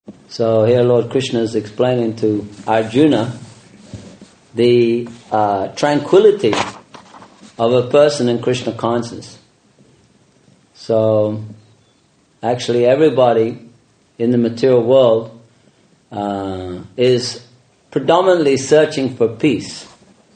So here Lord Krishna is explaining to Arjuna the tranquility of a person in Krishna consciousness. So actually everybody in the material world is predominantly searching for peace,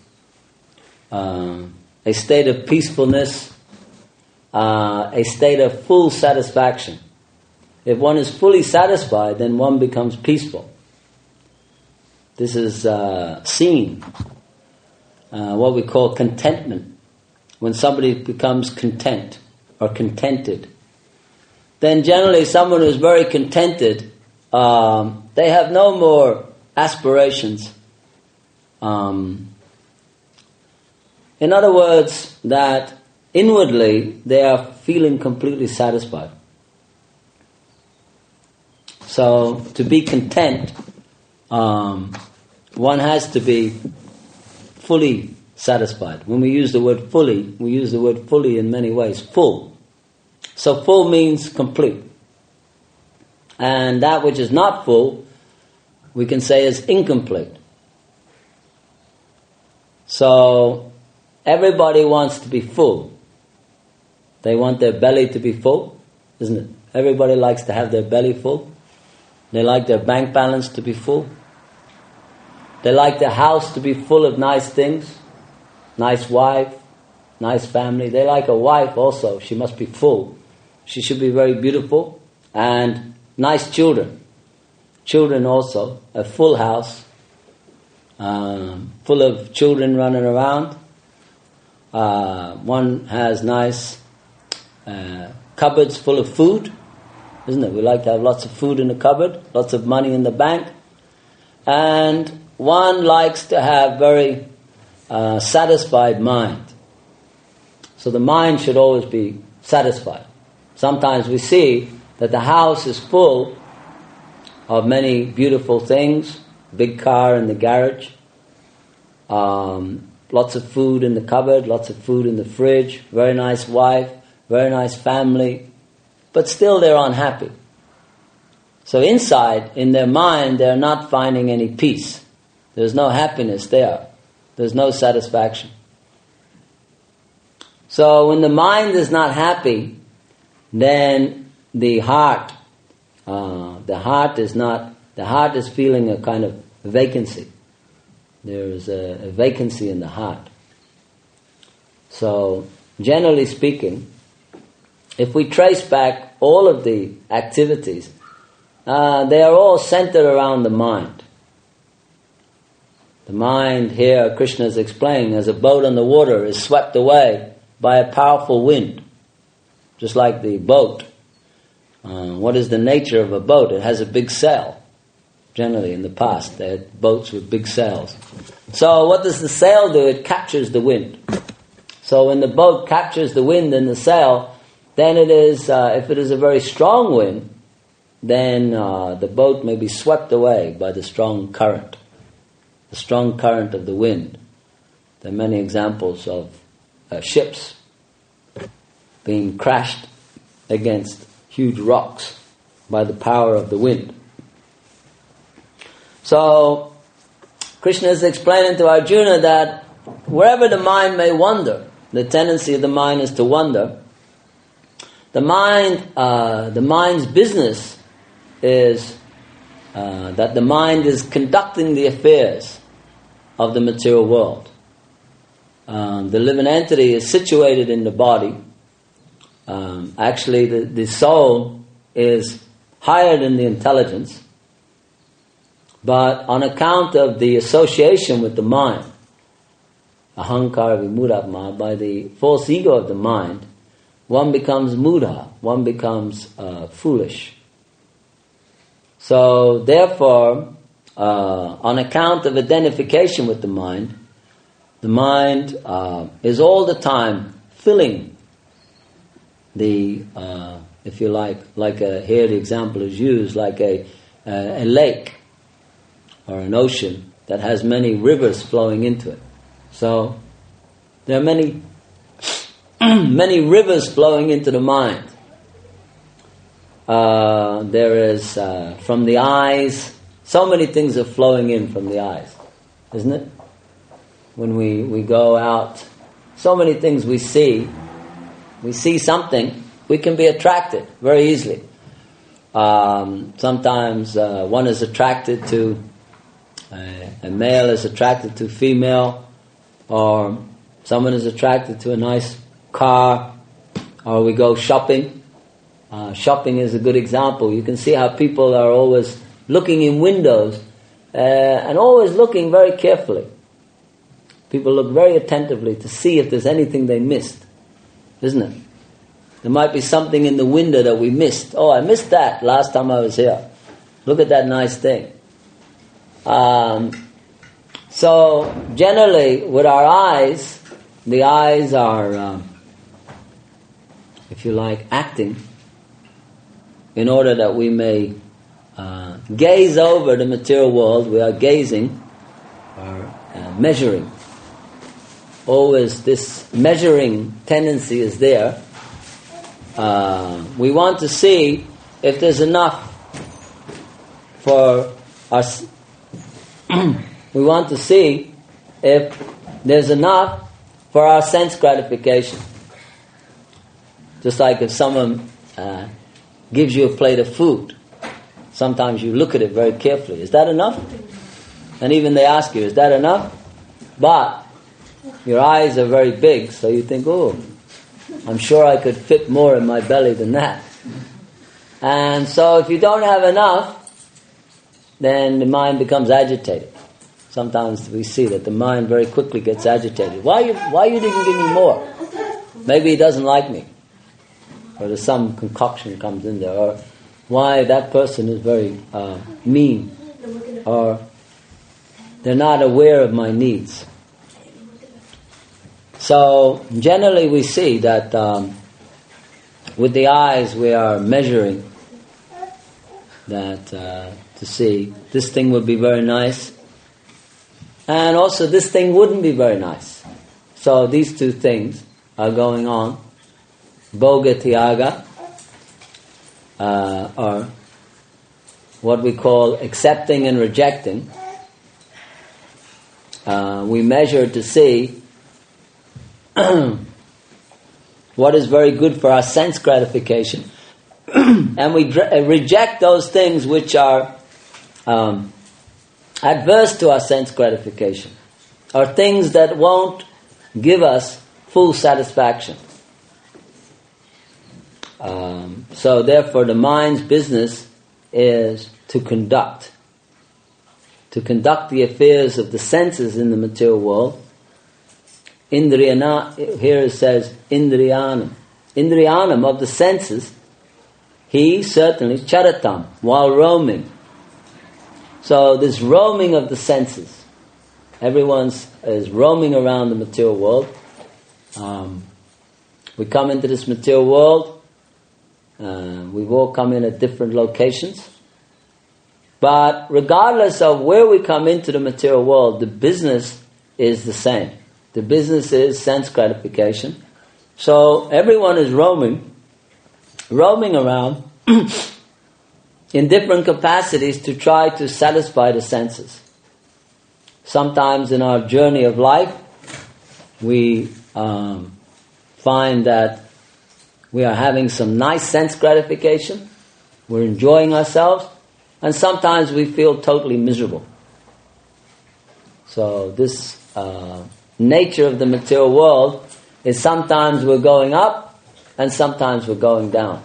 a state of peacefulness, a state of full satisfaction. If one is fully satisfied, then one becomes peaceful. This is seen, what we call contentment. When somebody becomes content or contented, then generally someone who's very contented, they have no more aspirations. In other words, that inwardly they are feeling completely satisfied. So to be content, one has to be fully satisfied. When we use the word fully, we use the word fully in many ways. Full. So full means complete. And that which is not full, we can say is incomplete. So everybody wants to be full. They want their belly to be full, isn't it? Everybody likes to have their belly full. They like their bank balance to be full. They like their house to be full of nice things. Nice wife, nice family. They like a wife also. She must be full. She should be very beautiful. And nice children. Children also. A full house. Full of children running around. One has nice cupboards full of food. Isn't it? We like to have lots of food in the cupboard, lots of money in the bank. And one likes to have very satisfied mind. So the mind should always be satisfied. Sometimes we see that the house is full of many beautiful things, big car in the garage, lots of food in the cupboard, lots of food in the fridge, very nice wife, very nice family, but still they're unhappy. So inside, in their mind, they're not finding any peace. There's no happiness there. There's no satisfaction. So when the mind is not happy, then the heart is feeling a kind of vacancy. There is a vacancy in the heart. So generally speaking, if we trace back all of the activities, they are all centered around the mind. The mind here, Krishna is explaining, as a boat on the water is swept away by a powerful wind. Just like the boat. What is the nature of a boat? It has a big sail. Generally in the past they had boats with big sails. So what does the sail do? It captures the wind. So when the boat captures the wind in the sail, then it is, if it is a very strong wind, then the boat may be swept away by the strong current. The strong current of the wind. There are many examples of ships being crashed against huge rocks by the power of the wind. So Krishna is explaining to Arjuna that wherever the mind may wander, the tendency of the mind is to wander. The mind's business is that the mind is conducting the affairs of the material world. The living entity is situated in the body. Actually, the soul is higher than the intelligence, but on account of the association with the mind, ahankara vimudhatma, by the false ego of the mind, one becomes mudha, one becomes foolish. So therefore, on account of identification with the mind is all the time filling the, if you like here the example is used, like a lake or an ocean that has many rivers flowing into it. So there are many many rivers flowing into the mind. There is from the eyes. So many things are flowing in from the eyes, isn't it? When we go out, so many things we see. We see something, we can be attracted very easily. Sometimes one is attracted to, a male is attracted to female, or someone is attracted to a nice car, or we go shopping. Shopping is a good example. You can see how people are always looking in windows and always looking very carefully. People look very attentively to see if there's anything they missed, isn't it? There might be something in the window that we missed. Oh, I missed that last time I was here. Look at that nice thing. So generally with our eyes, the eyes are, if you like, acting in order that we may gaze over the material world. We are gazing or measuring. Always this measuring tendency is there. We want to see if there's enough for us. We want to see if there's enough for our sense gratification. Just like if someone gives you a plate of food, sometimes you look at it very carefully. Is that enough? And even they ask you, is that enough? But your eyes are very big, so you think, oh, I'm sure I could fit more in my belly than that. And so if you don't have enough, then the mind becomes agitated. Sometimes we see that the mind very quickly gets agitated. Why you didn't give me more? Maybe he doesn't like me. Or there's some concoction comes in there. Or why that person is very mean. Or they're not aware of my needs. So generally we see that with the eyes we are measuring that to see this thing would be very nice, and also this thing wouldn't be very nice. So these two things are going on. Bhoga Tyaga, or what we call accepting and rejecting. We measure to see what is very good for our sense gratification, and we reject those things which are adverse to our sense gratification, or things that won't give us full satisfaction. So therefore the mind's business is to conduct the affairs of the senses in the material world. Indriyana, here it says Indriyanam. Indriyanam, of the senses, he certainly charatam, while roaming. So this roaming of the senses, everyone is roaming around the material world. We come into this material world, we've all come in at different locations. But regardless of where we come into the material world, the business is the same. The business is sense gratification. So everyone is roaming around in different capacities to try to satisfy the senses. Sometimes in our journey of life, we find that we are having some nice sense gratification, we're enjoying ourselves, and sometimes we feel totally miserable. So this nature of the material world is sometimes we're going up and sometimes we're going down.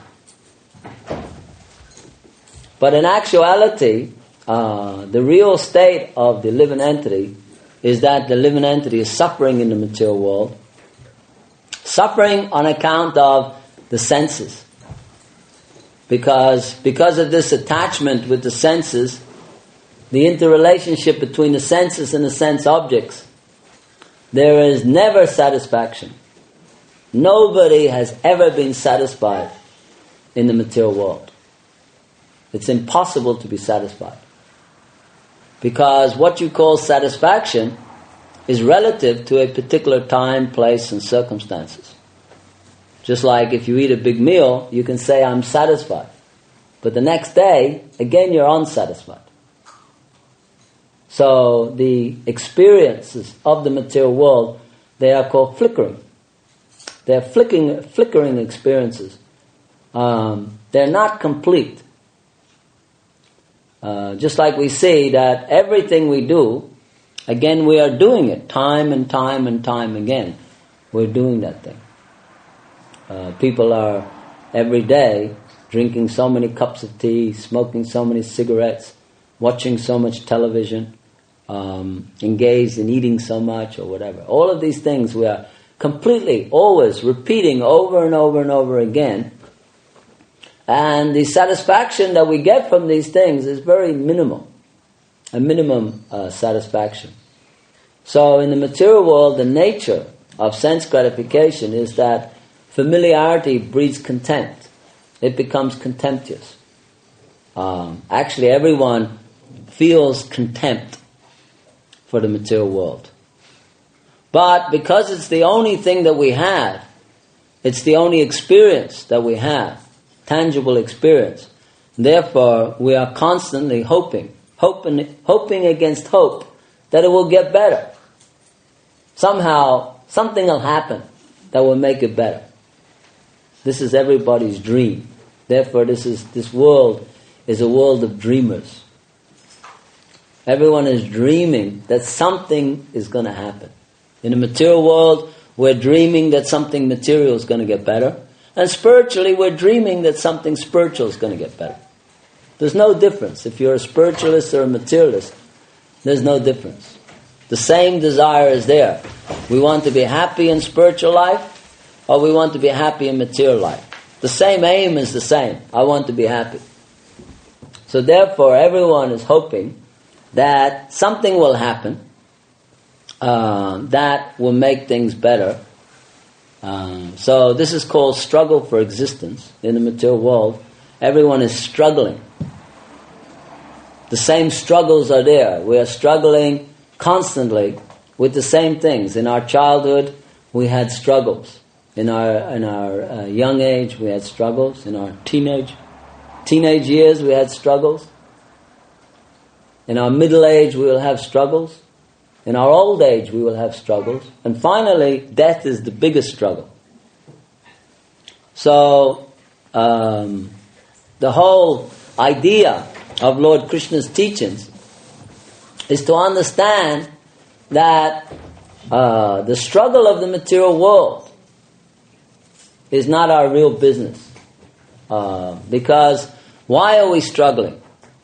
But in actuality, the real state of the living entity is that the living entity is suffering in the material world, suffering on account of the senses. Because of this attachment with the senses, the interrelationship between the senses and the sense objects, there is never satisfaction. Nobody has ever been satisfied in the material world. It's impossible to be satisfied. Because what you call satisfaction is relative to a particular time, place, and circumstances. Just like if you eat a big meal, you can say, I'm satisfied. but the next day, again you're unsatisfied. So the experiences of the material world, they are called flickering. They're flickering experiences. They're not complete. Just like we see that everything we do, again we are doing it time and time and time again. We're doing that thing. People are every day drinking so many cups of tea, smoking so many cigarettes, watching so much television, engaged in eating so much or whatever. All of these things we are completely, always repeating over and over and over again. And the satisfaction that we get from these things is very minimal. A minimum satisfaction. So in the material world, the nature of sense gratification is that familiarity breeds contempt. It becomes contemptuous. Actually, everyone feels contempt for the material world. But because it's the only thing that we have, it's the only experience that we have, tangible experience, therefore we are constantly hoping against hope that it will get better. Somehow, something will happen that will make it better. This is everybody's dream. Therefore, this world is a world of dreamers. Everyone is dreaming that something is going to happen. In the material world, we're dreaming that something material is going to get better. And spiritually, we're dreaming that something spiritual is going to get better. There's no difference. If you're a spiritualist or a materialist, there's no difference. The same desire is there. We want to be happy in spiritual life, or we want to be happy in material life. The same aim is the same. I want to be happy. So therefore, everyone is hoping that something will happen that will make things better. So this is called struggle for existence in the material world. Everyone is struggling. The same struggles are there. We are struggling constantly with the same things. In our childhood, we had struggles. In our young age, we had struggles. In our teenage years, we had struggles. In our middle age, we will have struggles. In our old age, we will have struggles. And finally, death is the biggest struggle. So, the whole idea of Lord Krishna's teachings is to understand that the struggle of the material world is not our real business. Because why are we struggling?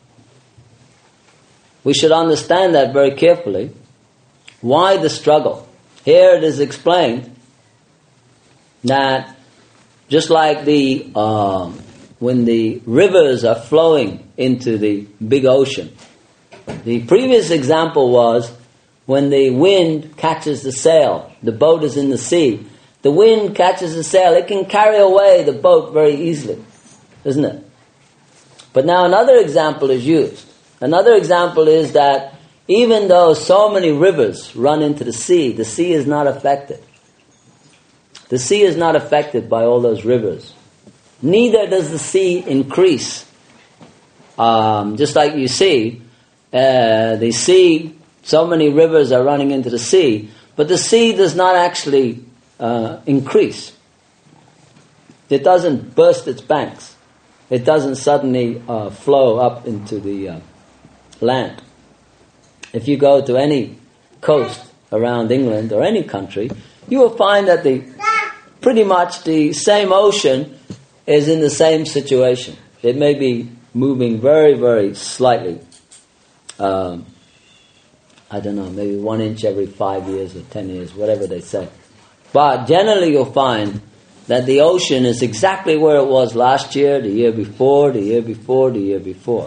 We should understand that very carefully. Why the struggle? Here it is explained that just like when the rivers are flowing into the big ocean, the previous example was when the wind catches the sail, the boat is in the sea, the wind catches the sail, it can carry away the boat very easily, isn't it? But now another example is used. Another example is that even though so many rivers run into the sea is not affected. The sea is not affected by all those rivers. Neither does the sea increase. Just like you see, the sea, so many rivers are running into the sea, but the sea does not actually increase. It doesn't burst its banks. It doesn't suddenly flow up into the land. If you go to any coast around England or any country, you will find that pretty much the same ocean is in the same situation. It may be moving very, very slightly. I don't know, maybe 1 inch every 5 years or 10 years, whatever they say. But generally you'll find that the ocean is exactly where it was last year, the year before, the year before, the year before.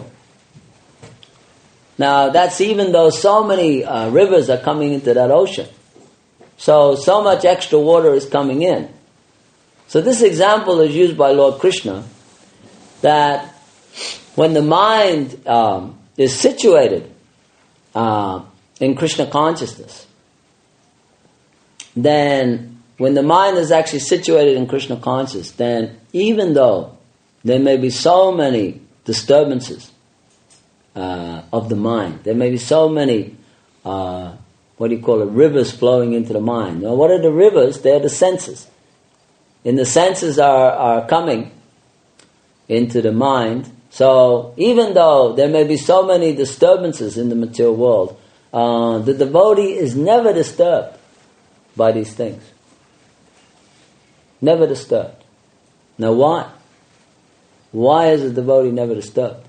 Now that's even though so many rivers are coming into that ocean. So much extra water is coming in. So this example is used by Lord Krishna that when the mind is situated in Krishna consciousness, then when the mind is actually situated in Krishna consciousness, then even though there may be so many disturbances of the mind. There may be so many, rivers flowing into the mind. Now, what are the rivers? They're the senses. And the senses are coming into the mind. So even though there may be so many disturbances in the material world, the devotee is never disturbed by these things. Never disturbed. Now why? Why is the devotee never disturbed?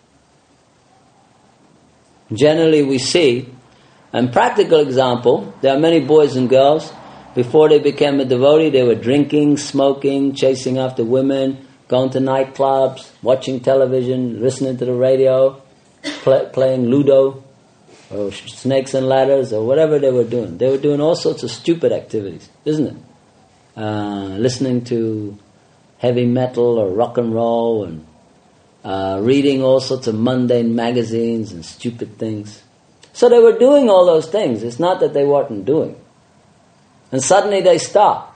Generally we see, and practical example, there are many boys and girls, before they became a devotee, they were drinking, smoking, chasing after women, going to nightclubs, watching television, listening to the radio, playing Ludo, or snakes and ladders, or whatever they were doing. They were doing all sorts of stupid activities, isn't it? Listening to heavy metal or rock and roll, and reading all sorts of mundane magazines and stupid things. So they were doing all those things. It's not that they weren't doing. And suddenly they stop.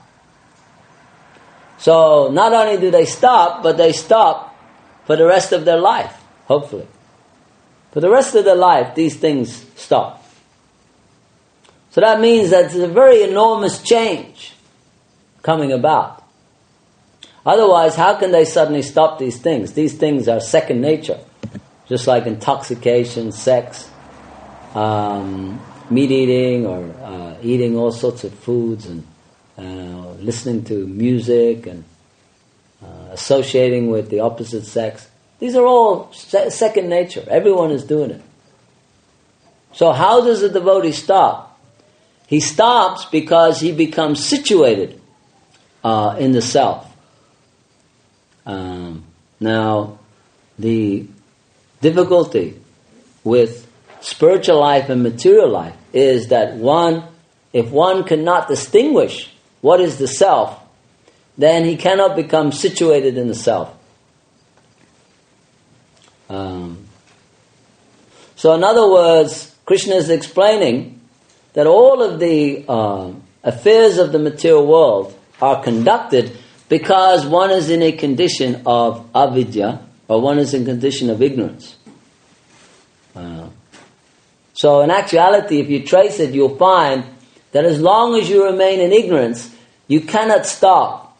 So not only do they stop, but they stop for the rest of their life, hopefully. For the rest of their life, these things stop. So that means that there's a very enormous change coming about. Otherwise, how can they suddenly stop these things? These things are second nature. Just like intoxication, sex, meat eating, or eating all sorts of foods, and listening to music, and associating with the opposite sex. These are all second nature. Everyone is doing it. So how does the devotee stop? He stops because he becomes situated in the self. Now, the difficulty with spiritual life and material life is that if one cannot distinguish what is the self, then he cannot become situated in the self. So in other words, Krishna is explaining that all of the affairs of the material world are conducted because one is in a condition of avidya, or one is in a condition of ignorance. So in actuality, if you trace it, you'll find that as long as you remain in ignorance, you cannot stop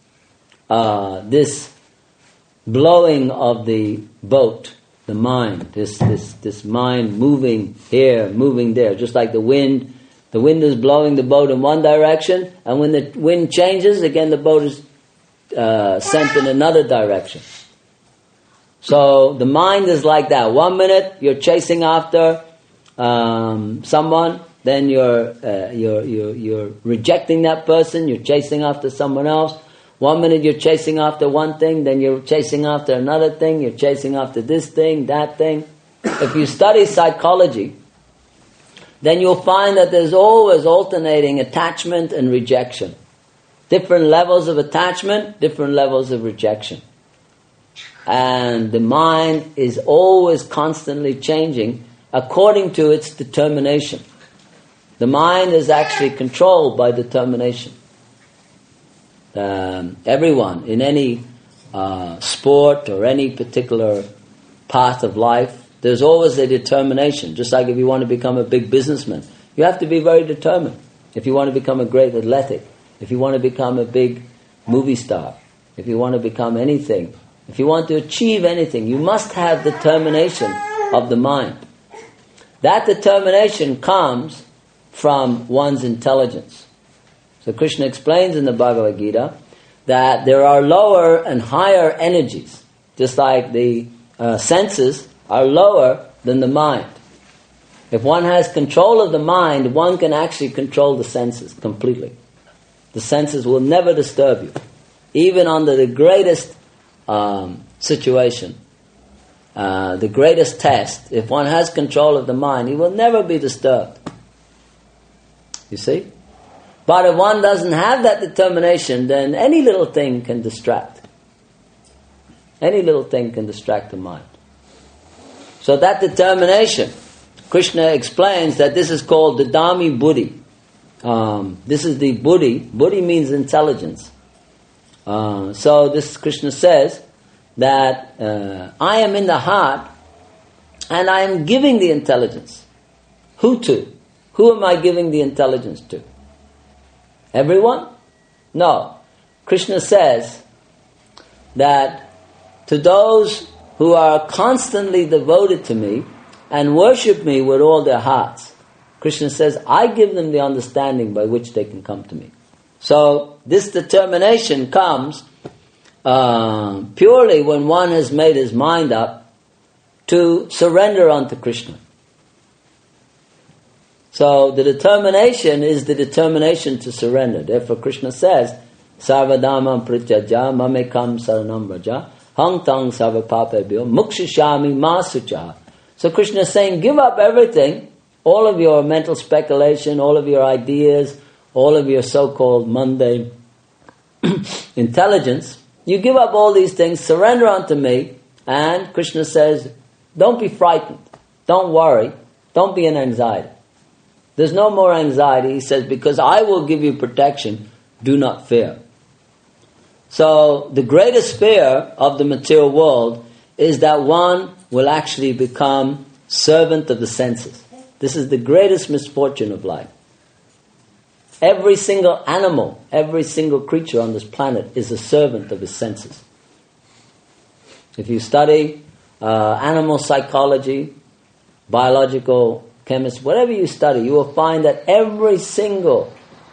this blowing of the boat, the mind, this mind moving here, moving there, just like the wind. The wind is blowing the boat in one direction, and when the wind changes, again the boat is sent in another direction. So the mind is like that. 1 minute you're chasing after someone, then you're rejecting that person, you're chasing after someone else. 1 minute you're chasing after one thing, then you're chasing after another thing, you're chasing after this thing, that thing. If you study psychology, then you'll find that there's always alternating attachment and rejection. Different levels of attachment, different levels of rejection. And the mind is always constantly changing according to its determination. The mind is actually controlled by determination. Everyone in any sport or any particular path of life, there's always a determination. Just like if you want to become a big businessman, you have to be very determined. If you want to become a great athletic, if you want to become a big movie star, if you want to become anything, if you want to achieve anything, you must have determination of the mind. That determination comes from one's intelligence. So Krishna explains in the Bhagavad Gita that there are lower and higher energies, just like the senses are lower than the mind. If one has control of the mind, one can actually control the senses completely. The senses will never disturb you. Even under the greatest situation, the greatest test, if one has control of the mind, he will never be disturbed. You see? But if one doesn't have that determination, then any little thing can distract. Any little thing can distract the mind. So that determination, Krishna explains that this is called the Dami Buddhi. This is the Buddhi. Buddhi means intelligence. So this Krishna says that I am in the heart and I am giving the intelligence. Who to? Who am I giving the intelligence to? Everyone? No. Krishna says that to those who are constantly devoted to me and worship me with all their hearts, Krishna says, I give them the understanding by which they can come to me. So this determination comes purely when one has made his mind up to surrender unto Krishna. So the determination is the determination to surrender. Therefore Krishna says, Sarvadhamam prityaja mamekam saranam vraja hang tang sarvapapebhyo mukshishami masucha. So Krishna is saying, give up everything, all of your mental speculation, all of your ideas, all of your so-called mundane intelligence. You give up all these things, surrender unto me, and Krishna says, don't be frightened, don't worry, don't be in anxiety. There's no more anxiety, he says, because I will give you protection, do not fear. So the greatest fear of the material world is that one will actually become servant of the senses. This is the greatest misfortune of life. Every single animal, every single creature on this planet is a servant of his senses. If you study animal psychology, biological chemistry, whatever you study, you will find that every single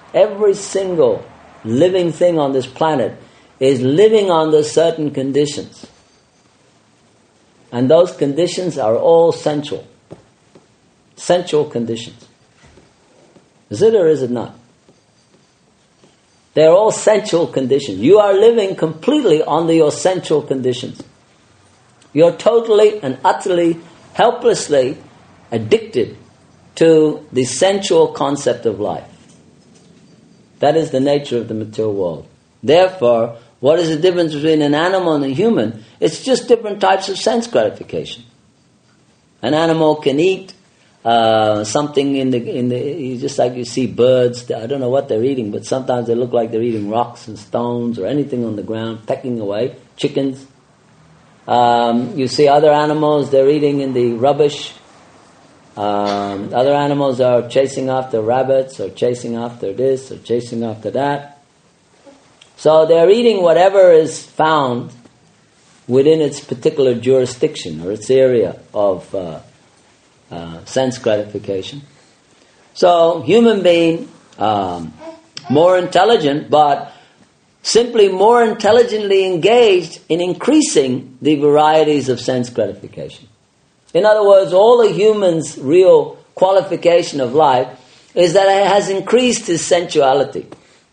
living thing on this planet is living under certain conditions. And those conditions are all sensual. Sensual conditions. Is it or is it not? They're all sensual conditions. You are living completely under your sensual conditions. You're totally and utterly, helplessly addicted to the sensual concept of life. That is the nature of the material world. Therefore, what is the difference between an animal and a human? It's just different types of sense gratification. An animal can eat something in the just like you see birds. I don't know what they're eating, but sometimes they look like they're eating rocks and stones or anything on the ground, pecking away. Chickens. You see other animals, they're eating in the rubbish. Other animals are chasing after rabbits or chasing after this or chasing after that. So they're eating whatever is found within its particular jurisdiction or its area of sense gratification. So human being, more intelligent, but simply more intelligently engaged in increasing the varieties of sense gratification. In other words, all a human's real qualification of life is that it has increased his sensuality.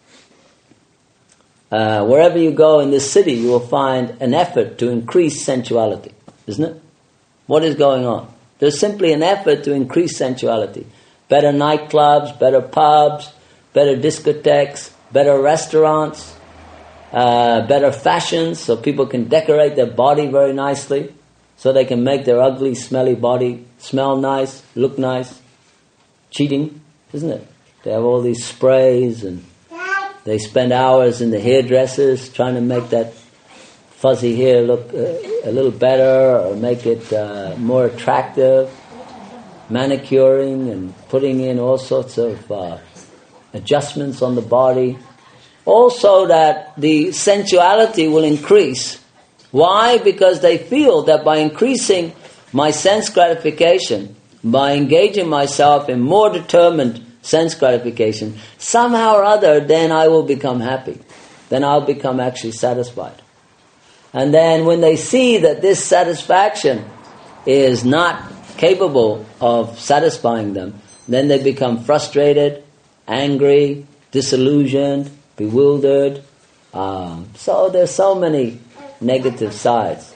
Wherever you go in this city, you will find an effort to increase sensuality, isn't it? What is going on? There's simply an effort to increase sensuality. Better nightclubs, better pubs, better discotheques, better restaurants, better fashions, so people can decorate their body very nicely, so they can make their ugly, smelly body smell nice, look nice. Cheating, isn't it? They have all these sprays and they spend hours in the hairdressers trying to make that fuzzy hair look a little better or make it more attractive, manicuring and putting in all sorts of adjustments on the body, all so that the sensuality will increase. Why? Because they feel that by increasing my sense gratification, by engaging myself in more determined sense gratification, somehow or other, then I will become happy. Then I'll become actually satisfied. And then when they see that this satisfaction is not capable of satisfying them, then they become frustrated, angry, disillusioned, bewildered. So there's so many negative sides.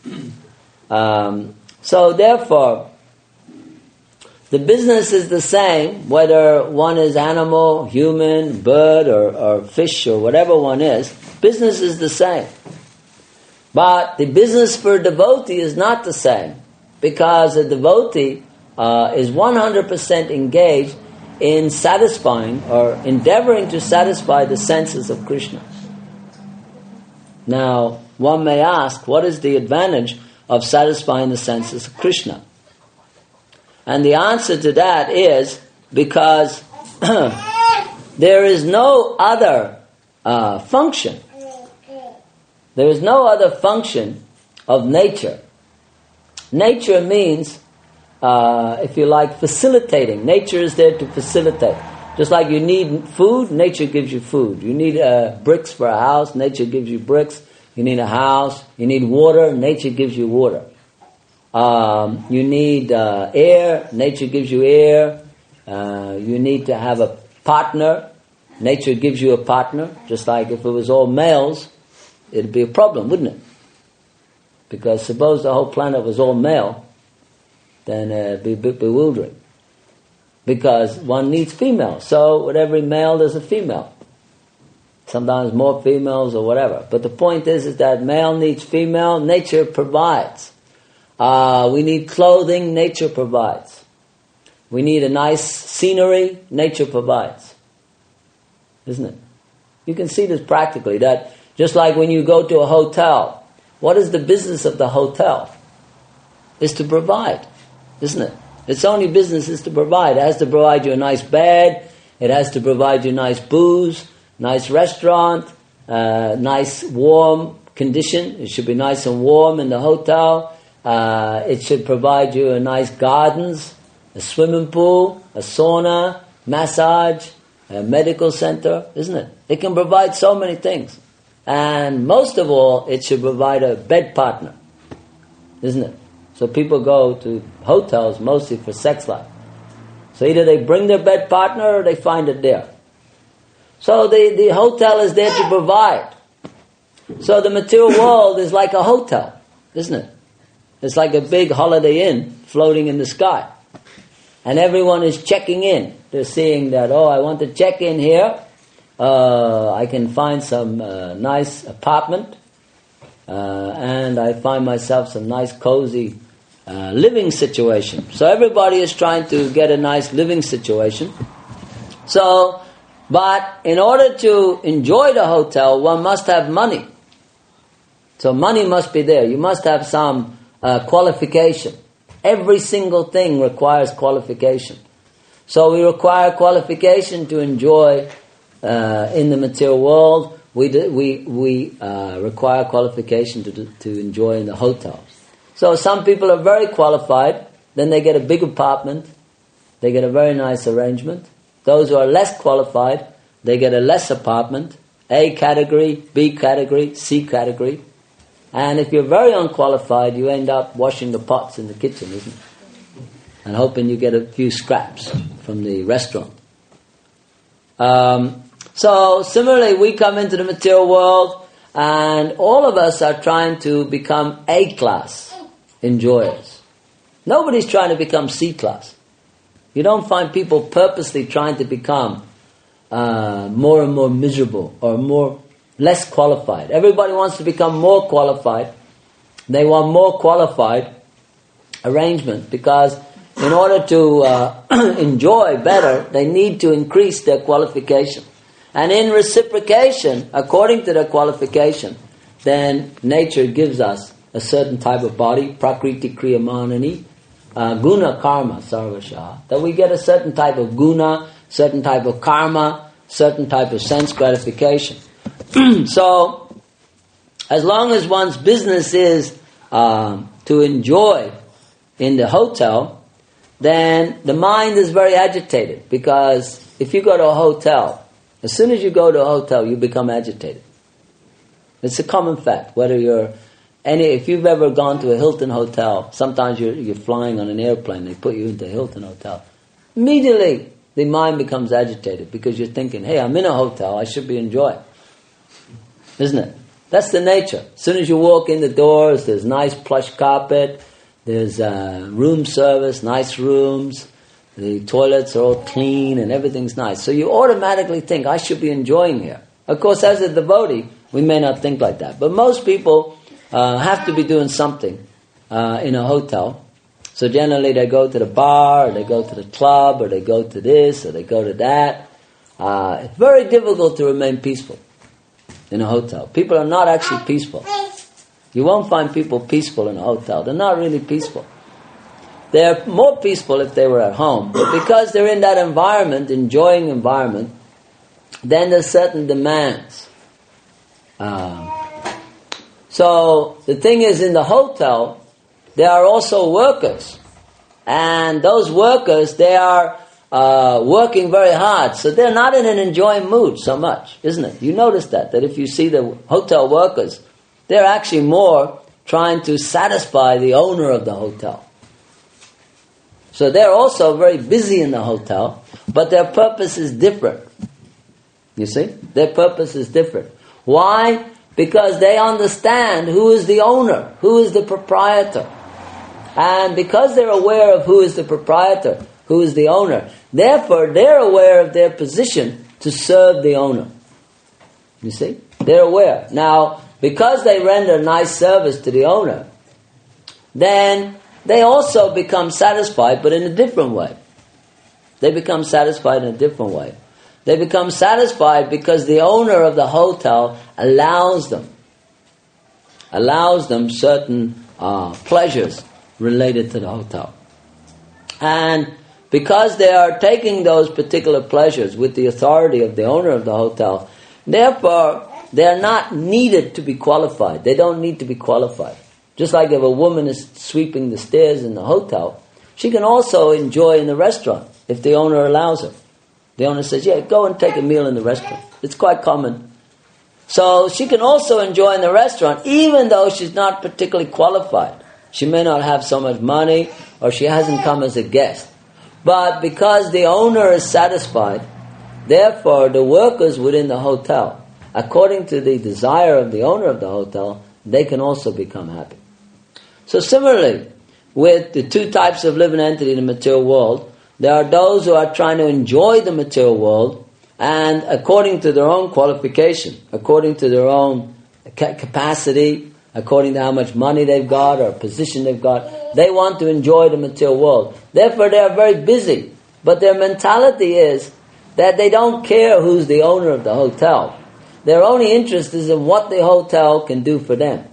So therefore, the business is the same, whether one is animal, human, bird, or fish, or whatever one is. Business is the same. But the business for a devotee is not the same, because a devotee is 100% engaged in satisfying or endeavoring to satisfy the senses of Krishna. Now, one may ask, what is the advantage of satisfying the senses of Krishna? And the answer to that is because there is no other function. There is no other function of nature. Nature means, if you like, facilitating. Nature is there to facilitate. Just like you need food, nature gives you food. You need bricks for a house, nature gives you bricks. You need a house. You need water, nature gives you water. You need air, nature gives you air. You need to have a partner, nature gives you a partner. Just like if it was all males, it'd be a problem, wouldn't it? Because suppose the whole planet was all male, then it'd be a bit bewildering. Because one needs females. So with every male there's a female. Sometimes more females or whatever. But the point is that male needs female, nature provides. We need clothing, nature provides. We need a nice scenery, nature provides. Isn't it? You can see this practically, that just like when you go to a hotel, what is the business of the hotel? It's to provide, isn't it? Its only business is to provide. It has to provide you a nice bed, it has to provide you nice booze, nice restaurant, nice warm condition. It should be nice and warm in the hotel. It should provide you a nice gardens, a swimming pool, a sauna, massage, a medical center, isn't it? It can provide so many things. And most of all, it should provide a bed partner, isn't it? So people go to hotels mostly for sex life. So either they bring their bed partner or they find it there. So the hotel is there to provide. So the material world is like a hotel, isn't it? It's like a big Holiday Inn floating in the sky. And everyone is checking in. They're seeing that, I want to check in here. I can find some nice apartment. And I find myself some nice cozy living situation. So everybody is trying to get a nice living situation. So, but in order to enjoy the hotel, one must have money. So money must be there. You must have some qualification. Every single thing requires qualification. So we require qualification to enjoy in the material world. We require qualification to enjoy in the hotels. So some people are very qualified, then they get a big apartment, they get a very nice arrangement. Those who are less qualified, they get a less apartment, A category, B category, C category. And if you're very unqualified, you end up washing the pots in the kitchen, isn't it? And hoping you get a few scraps from the restaurant. So similarly, we come into the material world and all of us are trying to become A-class enjoyers. Nobody's trying to become C-class. You don't find people purposely trying to become more and more miserable or less qualified. Everybody wants to become more qualified. They want more qualified arrangement because in order to enjoy better, they need to increase their qualification. And in reciprocation, according to their qualification, then nature gives us a certain type of body, prakriti kriyamanani, guna karma sarvasha, that we get a certain type of guna, certain type of karma, certain type of sense gratification. So, as long as one's business is to enjoy in the hotel, then the mind is very agitated, because if you go to a hotel, as soon as you go to a hotel, you become agitated. It's a common fact. If you've ever gone to a Hilton hotel, sometimes you're flying on an airplane, they put you into a Hilton hotel. Immediately, the mind becomes agitated because you're thinking, hey, I'm in a hotel, I should be enjoying. Isn't it? That's the nature. As soon as you walk in the doors, there's nice plush carpet, there's room service, nice rooms, the toilets are all clean and everything's nice. So you automatically think, I should be enjoying here. Of course, as a devotee, we may not think like that. But most people have to be doing something in a hotel. So generally they go to the bar, or they go to the club, or they go to this, or they go to that. It's very difficult to remain peaceful in a hotel. People are not actually peaceful. You won't find people peaceful in a hotel. They're not really peaceful. They're more peaceful if they were at home. But because they're in that environment, enjoying environment, then there's certain demands. So the thing is, in the hotel, there are also workers. And those workers, they are working very hard. So they're not in an enjoying mood so much, isn't it? You notice that if you see the hotel workers, they're actually more trying to satisfy the owner of the hotel. So they're also very busy in the hotel, but their purpose is different. You see? Their purpose is different. Why? Because they understand who is the owner, who is the proprietor. And because they're aware of who is the proprietor, who is the owner, therefore they're aware of their position to serve the owner. You see? They're aware. Now, because they render nice service to the owner, then they also become satisfied, but in a different way. They become satisfied in a different way. They become satisfied because the owner of the hotel allows them certain pleasures related to the hotel. And because they are taking those particular pleasures with the authority of the owner of the hotel, therefore they are not needed to be qualified. They don't need to be qualified. Just like if a woman is sweeping the stairs in the hotel, she can also enjoy in the restaurant if the owner allows her. The owner says, yeah, go and take a meal in the restaurant. It's quite common. So she can also enjoy in the restaurant even though she's not particularly qualified. She may not have so much money or she hasn't come as a guest. But because the owner is satisfied, therefore the workers within the hotel, according to the desire of the owner of the hotel, they can also become happy. So similarly, with the two types of living entity in the material world, there are those who are trying to enjoy the material world, and according to their own qualification, according to their own capacity, according to how much money they've got or position they've got, they want to enjoy the material world. Therefore they are very busy, but their mentality is that they don't care who's the owner of the hotel. Their only interest is in what the hotel can do for them.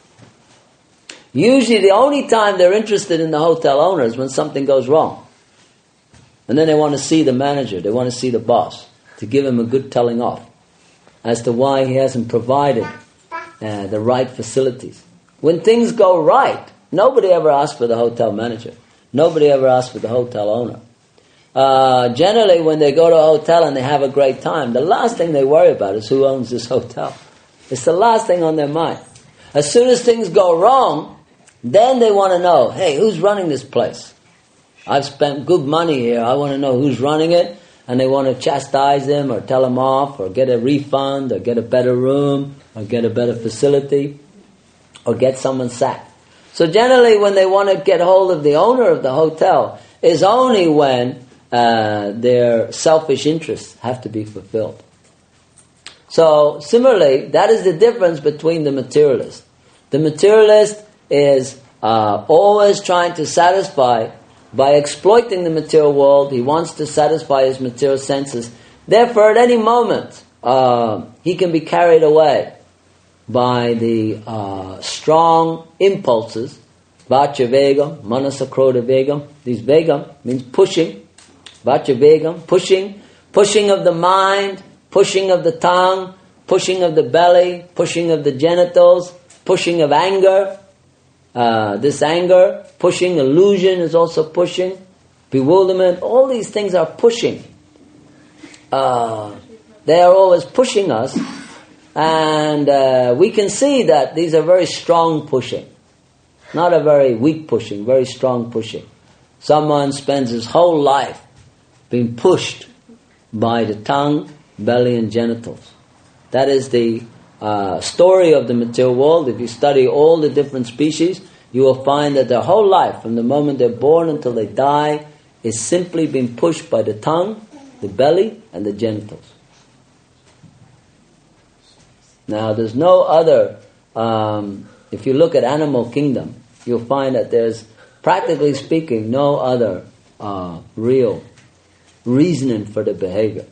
Usually the only time they're interested in the hotel owner is when something goes wrong. And then they want to see the manager, they want to see the boss, to give him a good telling off as to why he hasn't provided the right facilities. When things go right, nobody ever asks for the hotel manager. Nobody ever asks for the hotel owner. Generally, when they go to a hotel and they have a great time, the last thing they worry about is who owns this hotel. It's the last thing on their mind. As soon as things go wrong, then they want to know, hey, who's running this place? I've spent good money here. I want to know who's running it. And they want to chastise them or tell them off or get a refund or get a better room or get a better facility or get someone sacked. So generally when they want to get hold of the owner of the hotel is only when their selfish interests have to be fulfilled. So similarly, that is the difference between the materialist. The materialist is always trying to satisfy by exploiting the material world. He wants to satisfy his material senses. Therefore, at any moment, he can be carried away by the strong impulses, Vacha Vegam, Manasa Krodha Vegam. These Vegam means pushing, Vacha Vegam, pushing of the mind, pushing of the tongue, pushing of the belly, pushing of the genitals, pushing of anger. This anger, pushing, illusion is also pushing, bewilderment, all these things are pushing. They are always pushing us, and we can see that these are very strong pushing. Not a very weak pushing, very strong pushing. Someone spends his whole life being pushed by the tongue, belly and genitals. That is the story of the material world. If you study all the different species, you will find that their whole life, from the moment they're born until they die, is simply being pushed by the tongue, the belly, and the genitals. Now, there's no other, if you look at animal kingdom, you'll find that there's, practically speaking, no other real reasoning for the behavior.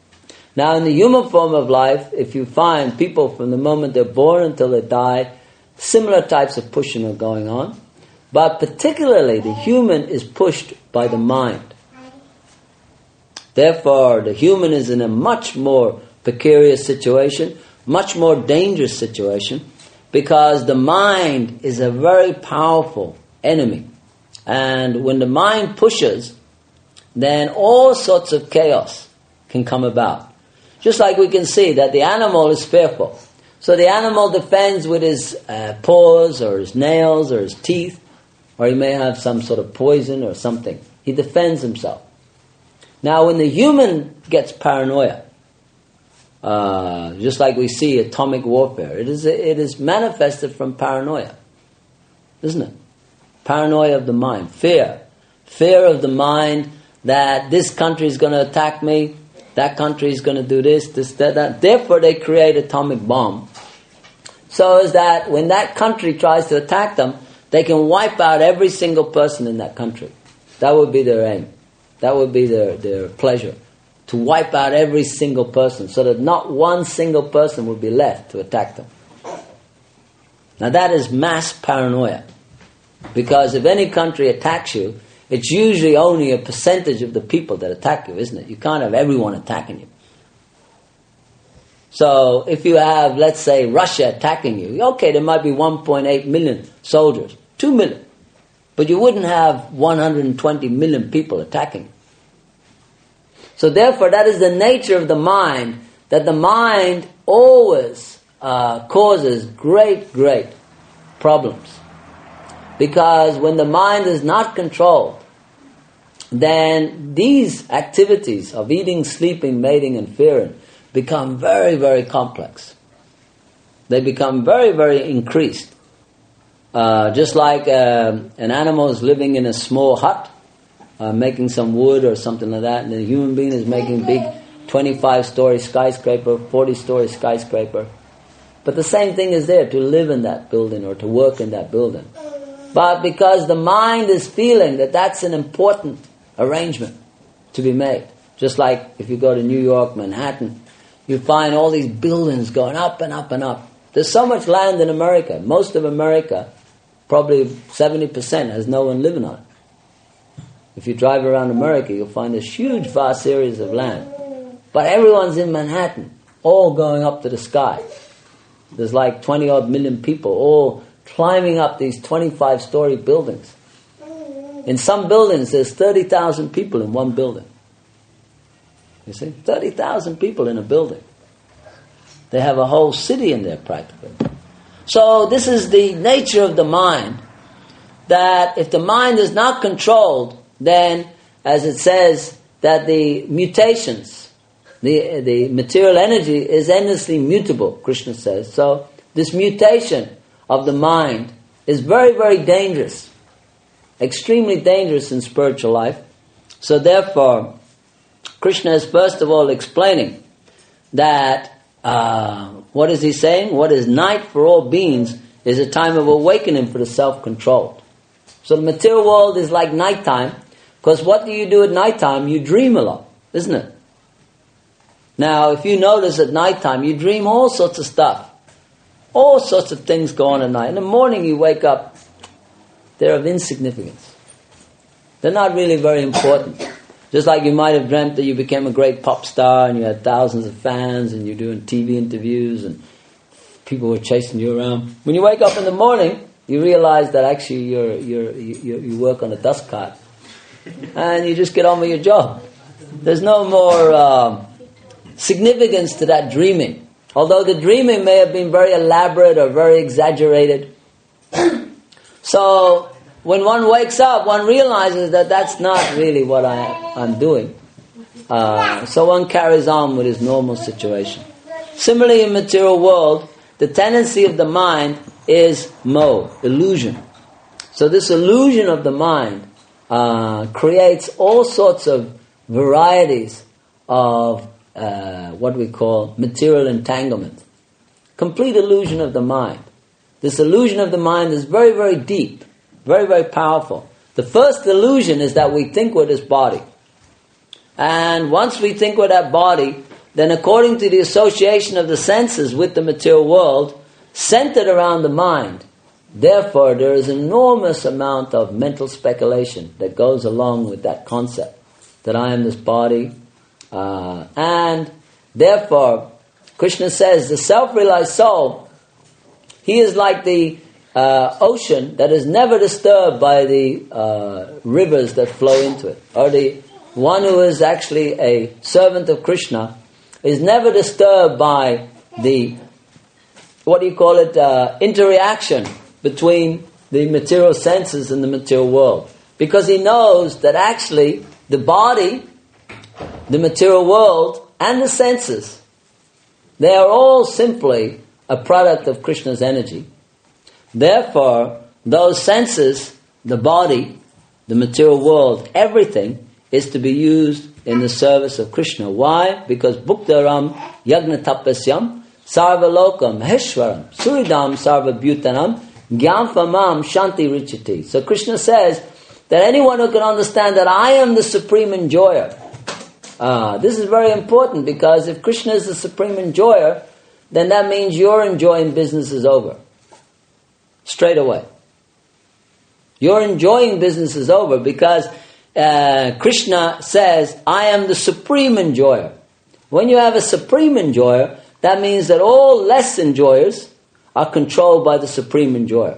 Now, in the human form of life, if you find people from the moment they're born until they die, Similar types of pushing are going on. But particularly the human is pushed by the mind. Therefore, the human is in a much more precarious situation, much more dangerous situation, because the mind is a very powerful enemy. And when the mind pushes, then all sorts of chaos can come about. Just like we can see that the animal is fearful. So the animal defends with his paws or his nails or his teeth, or he may have some sort of poison or something. He defends himself. Now when the human gets paranoia, just like we see atomic warfare, it is manifested from paranoia, isn't it? Paranoia of the mind, fear of the mind that this country is going to attack me, that country is going to do this, that. Therefore they create atomic bomb, so as that when that country tries to attack them, they can wipe out every single person in that country. That would be their aim. That would be their pleasure, to wipe out every single person, so that not one single person would be left to attack them. Now that is mass paranoia. Because if any country attacks you, it's usually only a percentage of the people that attack you, isn't it? You can't have everyone attacking you. So if you have, let's say, Russia attacking you, okay, there might be 1.8 million soldiers, 2 million. But you wouldn't have 120 million people attacking you. So therefore, that is the nature of the mind, that the mind always causes great problems. Because when the mind is not controlled, then these activities of eating, sleeping, mating and fearing become very complex. They become very increased. Just like an animal is living in a small hut, making some wood or something like that, and the human being is making big 25-story skyscraper, 40-story skyscraper. But the same thing is there, to live in that building or to work in that building. But because the mind is feeling that that's an important arrangement to be made. Just like if you go to New York, Manhattan, you find all these buildings going up and up and up. There's so much land in America. Most of America, probably 70%, has no one living on it. If you drive around America, you'll find this huge, vast areas of land. But everyone's in Manhattan, all going up to the sky. There's like 20-odd million people all climbing up these 25-story buildings. In some buildings, there's 30,000 people in one building. You see? 30,000 people in a building. They have a whole city in there practically. So this is the nature of the mind, that if the mind is not controlled, then, as it says, that the mutations, the material energy is endlessly mutable, Krishna says. So this mutation of the mind is very dangerous, extremely dangerous in spiritual life. So therefore, Krishna is first of all explaining that, what is he saying? What is night for all beings is a time of awakening for the self-controlled. So the material world is like nighttime, because what do you do at nighttime? You dream a lot, isn't it? Now, if you notice at nighttime, you dream all sorts of stuff. All sorts of things go on at night. In the morning you wake up, they're of insignificance. They're not really very important. Just like you might have dreamt that you became a great pop star and you had thousands of fans and you're doing TV interviews and people were chasing you around. When you wake up in the morning, you realize that actually you work on a dust cart and you just get on with your job. There's no more significance to that dreaming. Although the dreaming may have been very elaborate or very exaggerated. So when one wakes up, one realizes that that's not really what I'm doing. So one carries on with his normal situation. Similarly, in material world, the tendency of the mind is illusion. So this illusion of the mind creates all sorts of varieties of what we call material entanglement. Complete illusion of the mind. This illusion of the mind is very deep, very powerful. The first illusion is that we think we're this body. And once we think we're that body, then according to the association of the senses with the material world, centered around the mind. Therefore, there is an enormous amount of mental speculation that goes along with that concept, that I am this body. And therefore, Krishna says, the self-realized soul, he is like the ocean that is never disturbed by the rivers that flow into it. Or the one who is actually a servant of Krishna is never disturbed by the, interaction between the material senses and the material world. Because he knows that actually the body, the material world, and the senses, they are all simply a product of Krishna's energy. Therefore, those senses, the body, the material world, everything is to be used in the service of Krishna. Why? Because Bhuktaram Yagna Tapasyam Sarva Lokam Maheshwaram Suridam Sarva Bhutanam Gyamfamam Shanti Richati. So Krishna says that anyone who can understand that I am the supreme enjoyer. This is very important, because if Krishna is the supreme enjoyer, then that means your enjoying business is over. Straight away. Your enjoying business is over, because Krishna says, I am the supreme enjoyer. When you have a supreme enjoyer, that means that all less enjoyers are controlled by the supreme enjoyer.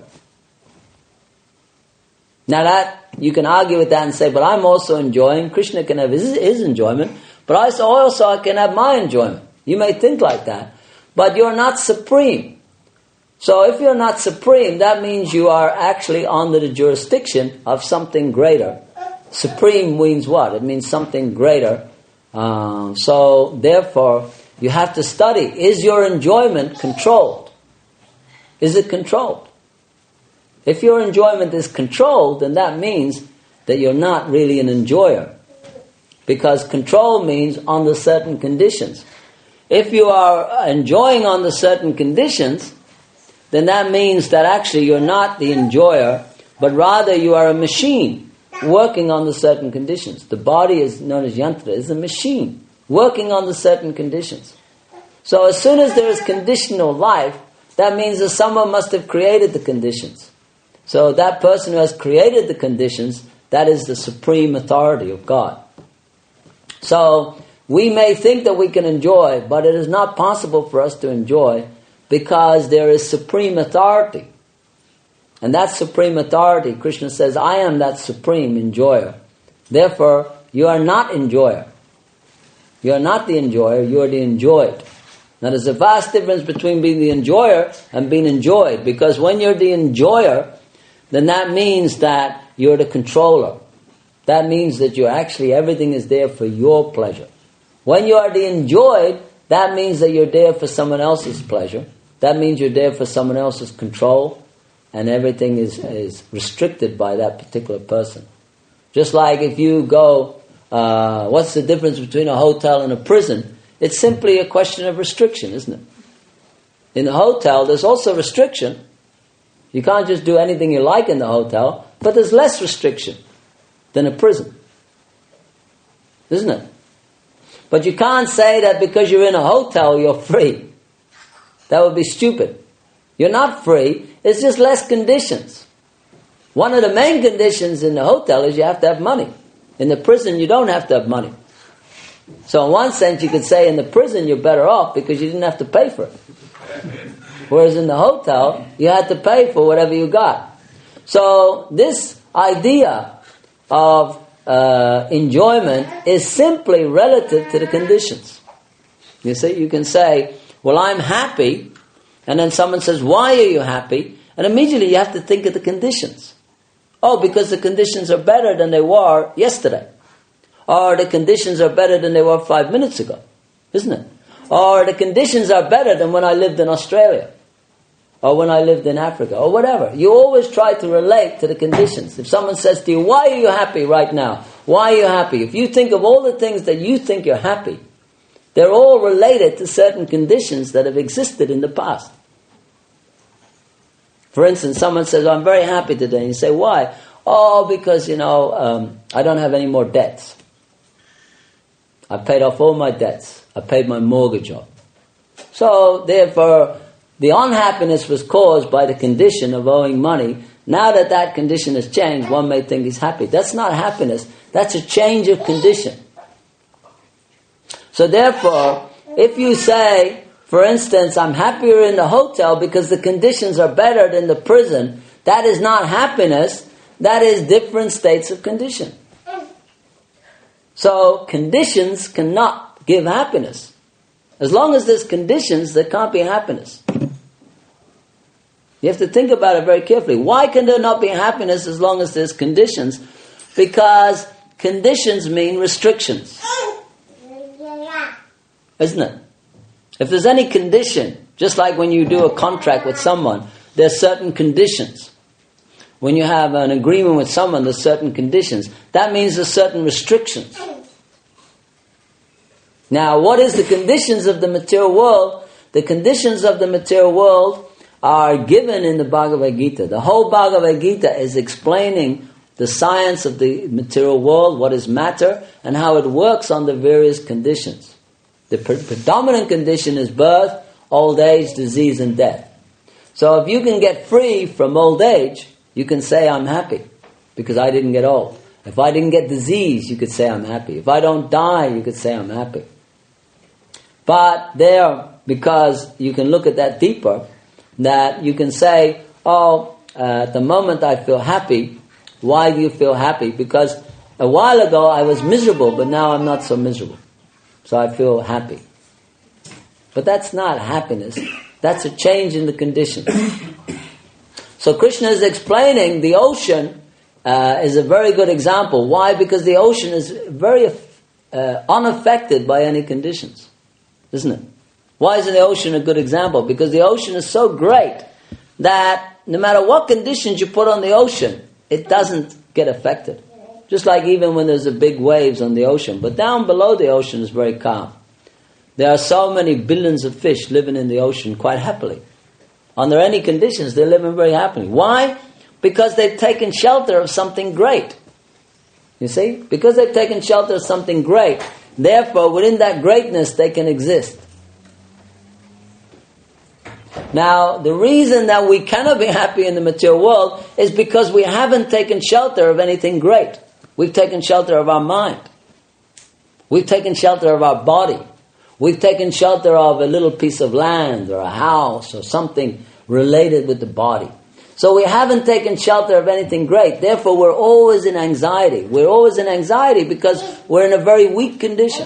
Now that, you can argue with that and say, but I'm also enjoying. Krishna can have his enjoyment, but I also can have my enjoyment. You may think like that, but you're not supreme. So if you're not supreme, that means you are actually under the jurisdiction of something greater. Supreme means what? It means something greater. So therefore, you have to study. Is your enjoyment controlled? Is it controlled? If your enjoyment is controlled, then that means that you're not really an enjoyer. Because control means under certain conditions. If you are enjoying under certain conditions, then that means that actually you're not the enjoyer, but rather you are a machine working under certain conditions. The body is known as yantra, is a machine working under certain conditions. So as soon as there is conditional life, that means that someone must have created the conditions. So that person who has created the conditions, that is the supreme authority of God. So we may think that we can enjoy, but it is not possible for us to enjoy, because there is supreme authority. And that supreme authority, Krishna says, I am that supreme enjoyer. Therefore, you are not enjoyer. You are not the enjoyer, you are the enjoyed. Now there's a vast difference between being the enjoyer and being enjoyed. Because when you're the enjoyer, then that means that you're the controller. That means that you're actually, everything is there for your pleasure. When you are the enjoyed, that means that you're there for someone else's pleasure. That means you're there for someone else's control, and everything is restricted by that particular person. Just like if you go, what's the difference between a hotel and a prison? It's simply a question of restriction, isn't it? In a hotel, there's also restriction. You can't just do anything you like in the hotel, but there's less restriction than a prison, isn't it? But you can't say that because you're in a hotel, you're free. That would be stupid. You're not free, it's just less conditions. One of the main conditions in the hotel is you have to have money. In the prison, you don't have to have money. So in one sense, you could say in the prison, you're better off because you didn't have to pay for it. Whereas in the hotel, you had to pay for whatever you got. So this idea of enjoyment is simply relative to the conditions. You see, you can say, well, I'm happy, and then someone says, why are you happy? And immediately you have to think of the conditions. Oh, because the conditions are better than they were yesterday. Or the conditions are better than they were 5 minutes ago, isn't it? Or the conditions are better than when I lived in Australia, or when I lived in Africa, or whatever. You always try to relate to the conditions. If someone says to you, why are you happy right now? Why are you happy? If you think of all the things that you think you're happy, they're all related to certain conditions that have existed in the past. For instance, someone says, I'm very happy today. And you say, why? Oh, because, I don't have any more debts. I paid off all my debts. I paid my mortgage off. So, therefore, The unhappiness was caused by the condition of owing money. Now that that condition has changed, one may think he's happy. That's not happiness. That's a change of condition. So therefore, if you say, for instance, I'm happier in the hotel because the conditions are better than the prison, that is not happiness. That is different states of condition. So conditions cannot give happiness. As long as there's conditions, there can't be happiness. You have to think about it very carefully. Why can there not be happiness as long as there's conditions? Because conditions mean restrictions. Isn't it? If there's any condition, just like when you do a contract with someone, there's certain conditions. When you have an agreement with someone, there's certain conditions. That means there's certain restrictions. Now, what is the conditions of the material world? The conditions of the material world are given in the Bhagavad Gita. The whole Bhagavad Gita is explaining the science of the material world, what is matter, and how it works on the various conditions. The predominant condition is birth, old age, disease, and death. So if you can get free from old age, you can say, I'm happy, because I didn't get old. If I didn't get disease, you could say, I'm happy. If I don't die, you could say, I'm happy. But there, because you can look at that deeper, that you can say, at the moment I feel happy. Why do you feel happy? Because a while ago I was miserable, but now I'm not so miserable. So I feel happy. But that's not happiness. That's a change in the conditions. So Krishna is explaining the ocean is a very good example. Why? Because the ocean is very unaffected by any conditions. Isn't it? Why isn't the ocean a good example? Because the ocean is so great that no matter what conditions you put on the ocean, it doesn't get affected. Just like even when there's a big waves on the ocean. But down below the ocean is very calm. There are so many billions of fish living in the ocean quite happily. Under any conditions, they're living very happily. Why? Because they've taken shelter of something great. You see? Because they've taken shelter of something great. Therefore, within that greatness, they can exist. Now, the reason that we cannot be happy in the material world is because we haven't taken shelter of anything great. We've taken shelter of our mind. We've taken shelter of our body. We've taken shelter of a little piece of land or a house or something related with the body. So we haven't taken shelter of anything great. Therefore, we're always in anxiety. We're always in anxiety because we're in a very weak condition.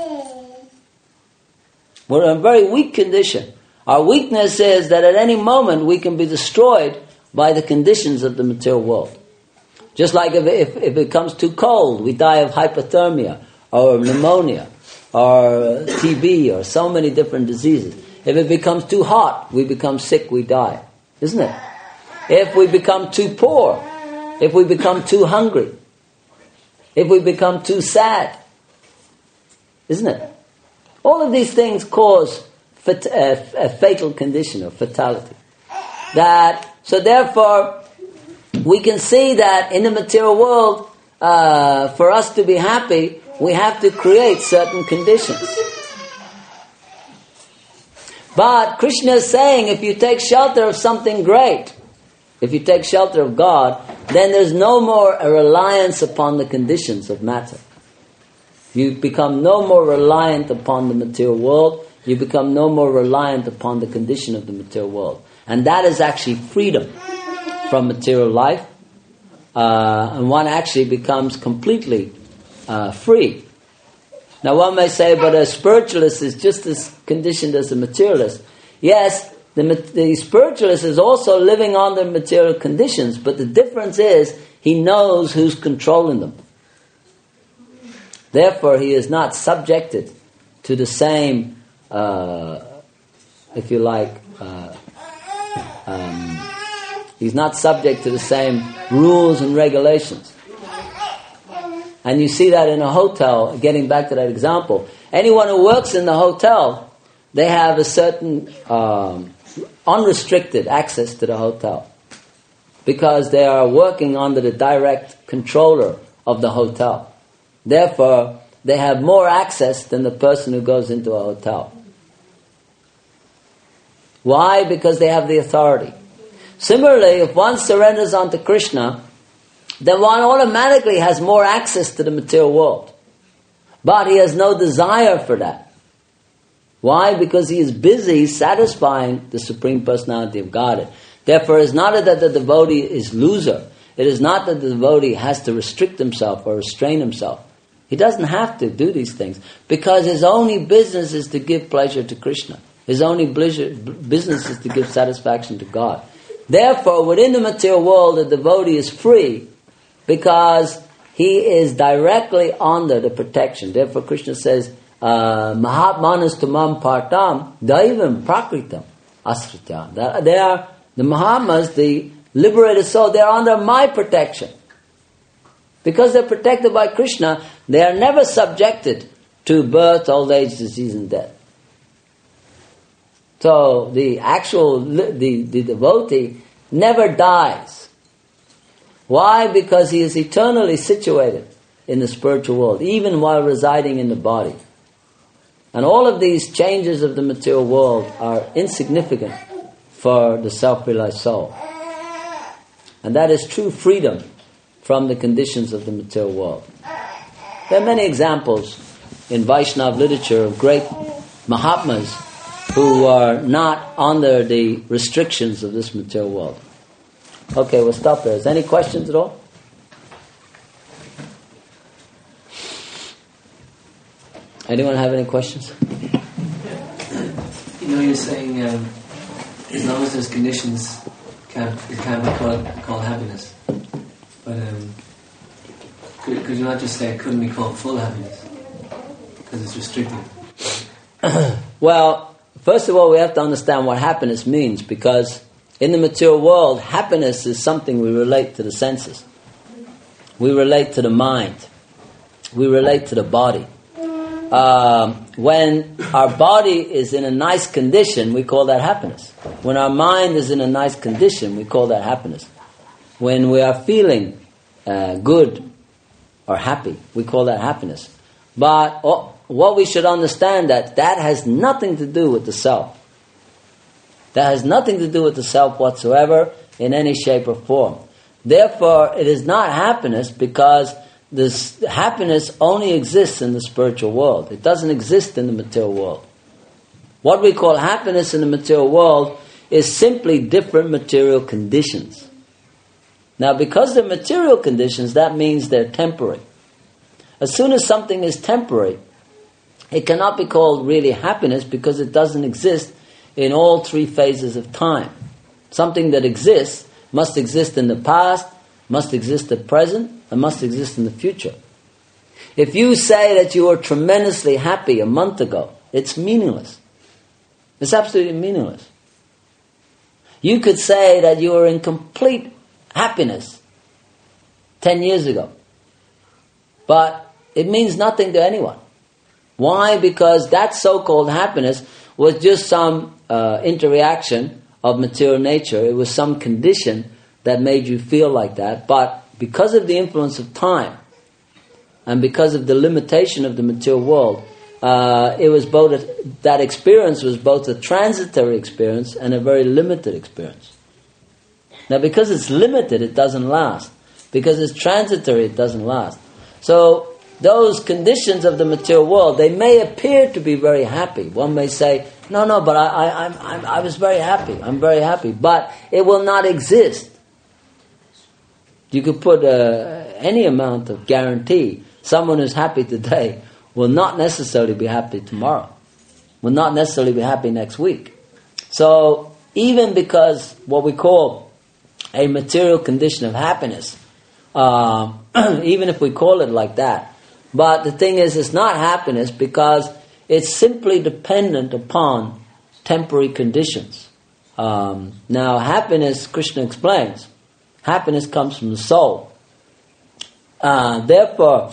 We're in a very weak condition. Our weakness is that at any moment we can be destroyed by the conditions of the material world. Just like if it becomes too cold, we die of hypothermia or pneumonia or TB or so many different diseases. If it becomes too hot, we become sick, we die. Isn't it? If we become too poor, if we become too hungry, if we become too sad, isn't it? All of these things cause a fatal condition or fatality. So therefore, we can see that in the material world, for us to be happy, we have to create certain conditions. But Krishna is saying, if you take shelter of something great, if you take shelter of God, then there's no more a reliance upon the conditions of matter. You become no more reliant upon the material world. You become no more reliant upon the condition of the material world. And that is actually freedom from material life. And one actually becomes completely free. Now one may say, but a spiritualist is just as conditioned as a materialist. Yes, the spiritualist is also living under material conditions, but the difference is he knows who's controlling them. Therefore, he is not subjected to the same, if you like, he's not subject to the same rules and regulations. And you see that in a hotel, getting back to that example. Anyone who works in the hotel, they have a certain unrestricted access to the hotel. Because they are working under the direct controller of the hotel. Therefore, they have more access than the person who goes into a hotel. Why? Because they have the authority. Similarly, if one surrenders unto Krishna, then one automatically has more access to the material world. But he has no desire for that. Why? Because he is busy satisfying the Supreme Personality of Godhead. Therefore, it's not that the devotee is loser. It is not that the devotee has to restrict himself or restrain himself. He doesn't have to do these things because his only business is to give pleasure to Krishna. His only business is to give satisfaction to God. Therefore, within the material world, the devotee is free because he is directly under the protection. Therefore, Krishna says, Mahatmanas tumam partam daivam prakritam asrityam. They are the Mahatmas, the liberated soul, they are under my protection. Because they're protected by Krishna, they are never subjected to birth, old age, disease and death. So the devotee never dies. Why? Because he is eternally situated in the spiritual world, even while residing in the body. And all of these changes of the material world are insignificant for the self-realized soul. And that is true freedom from the conditions of the material world. There are many examples in Vaishnava literature of great Mahatmas who are not under the restrictions of this material world. Okay, we'll stop there. Is there any questions at all? Anyone have any questions? You're saying as long as there's conditions, it can't be called happiness. But could you not just say it couldn't be called full happiness because it's restricted? Well, first of all, we have to understand what happiness means, because in the material world, happiness is something we relate to the senses. We relate to the mind. We relate to the body. When our body is in a nice condition, we call that happiness. When our mind is in a nice condition, we call that happiness. When we are feeling good or happy, we call that happiness. But what we should understand that has nothing to do with the self. That has nothing to do with the self whatsoever in any shape or form. Therefore, it is not happiness, because this happiness only exists in the spiritual world. It doesn't exist in the material world. What we call happiness in the material world is simply different material conditions. Now, because they're material conditions, that means they're temporary. As soon as something is temporary, it cannot be called really happiness, because it doesn't exist in all three phases of time. Something that exists must exist in the past, must exist at present, and must exist in the future. If you say that you were tremendously happy a month ago, it's meaningless. It's absolutely meaningless. You could say that you were in complete happiness 10 years ago, but it means nothing to anyone. Why? Because that so-called happiness was just some interaction of material nature. It was some condition that made you feel like that. But because of the influence of time and because of the limitation of the material world, it was both that experience was both a transitory experience and a very limited experience. Now, because it's limited, it doesn't last. Because it's transitory, it doesn't last. So those conditions of the material world, they may appear to be very happy. One may say, no, but I was very happy. I'm very happy. But it will not exist. You could put any amount of guarantee. Someone who's happy today will not necessarily be happy tomorrow. Will not necessarily be happy next week. So even because what we call a material condition of happiness, even if we call it like that, but the thing is, it's not happiness because it's simply dependent upon temporary conditions. Now, happiness, Krishna explains, happiness comes from the soul. Therefore,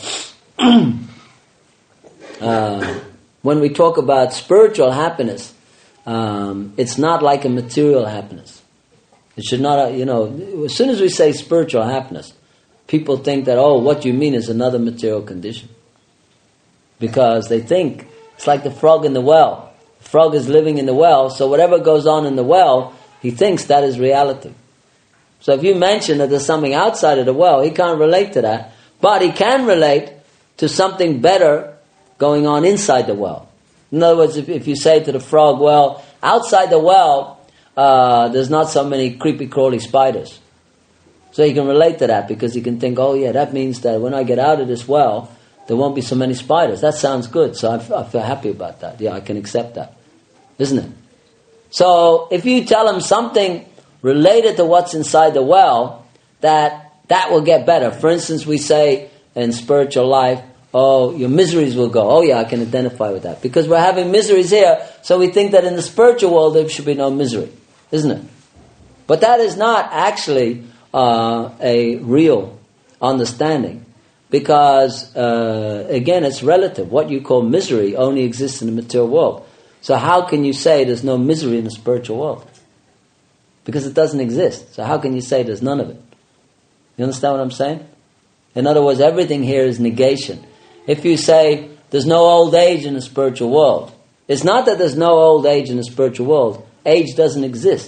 when we talk about spiritual happiness, it's not like a material happiness. It should not, as soon as we say spiritual happiness, people think that, what you mean is another material condition. Because they think, it's like the frog in the well. frog is living in the well, so whatever goes on in the well, he thinks that is reality. So if you mention that there's something outside of the well, he can't relate to that, but he can relate to something better going on inside the well. In other words, if you say to the frog, well, outside the well, there's not so many creepy crawly spiders. So he can relate to that because he can think, oh yeah, that means that when I get out of this well, there won't be so many spiders. That sounds good, so I feel happy about that. Yeah, I can accept that. Isn't it? So if you tell him something related to what's inside the well, that will get better. For instance, we say in spiritual life, oh, your miseries will go. Oh yeah, I can identify with that. Because we're having miseries here, so we think that in the spiritual world there should be no misery. Isn't it? But that is not actually a real understanding. Because, again, it's relative. What you call misery only exists in the material world. So how can you say there's no misery in the spiritual world? Because it doesn't exist. So how can you say there's none of it? You understand what I'm saying? In other words, everything here is negation. If you say there's no old age in the spiritual world, it's not that there's no old age in the spiritual world. Age doesn't exist.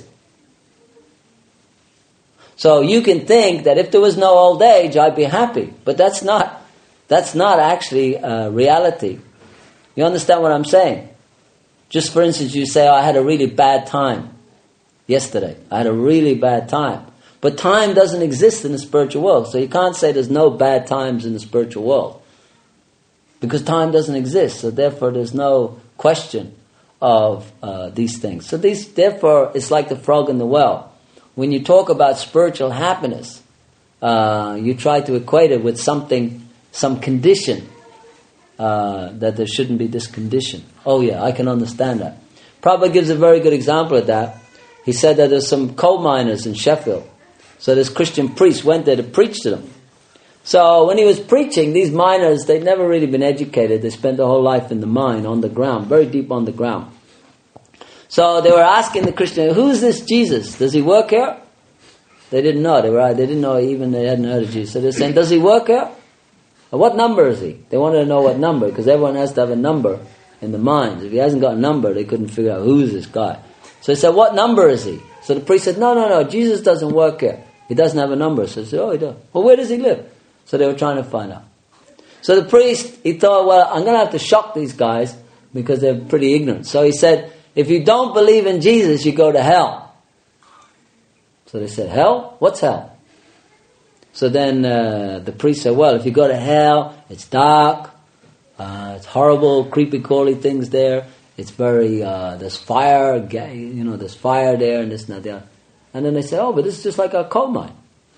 So you can think that if there was no old age, I'd be happy. But that's not actually reality. You understand what I'm saying? Just for instance, you say, oh, I had a really bad time yesterday. I had a really bad time. But time doesn't exist in the spiritual world. So you can't say there's no bad times in the spiritual world. Because time doesn't exist. So therefore there's no question of these things. So therefore it's like the frog in the well. When you talk about spiritual happiness, you try to equate it with some condition, that there shouldn't be this condition. Oh yeah, I can understand that. Prabhupada gives a very good example of that. He said that there's some coal miners in Sheffield. So this Christian priest went there to preach to them. So when he was preaching, these miners, they'd never really been educated. They spent their whole life in the mine, on the ground, very deep on the ground. So they were asking the Christian, who's this Jesus? Does he work here? They didn't know. They didn't know even they hadn't heard of Jesus. So they're saying, does he work here? What number is he? They wanted to know what number, because everyone has to have a number in the mines. If he hasn't got a number, they couldn't figure out who's this guy. So they said, what number is he? So the priest said, no, Jesus doesn't work here. He doesn't have a number. So they said, oh, he does. Well, where does he live? So they were trying to find out. So the priest, he thought, well, I'm going to have to shock these guys because they're pretty ignorant. So he said, if you don't believe in Jesus, you go to hell. So they said, hell? What's hell? So then the priest said, well, if you go to hell, it's dark, it's horrible, creepy, crawly things there. It's very, there's fire, there's fire there and this and that. And then they said, oh, but this is just like a coal mine.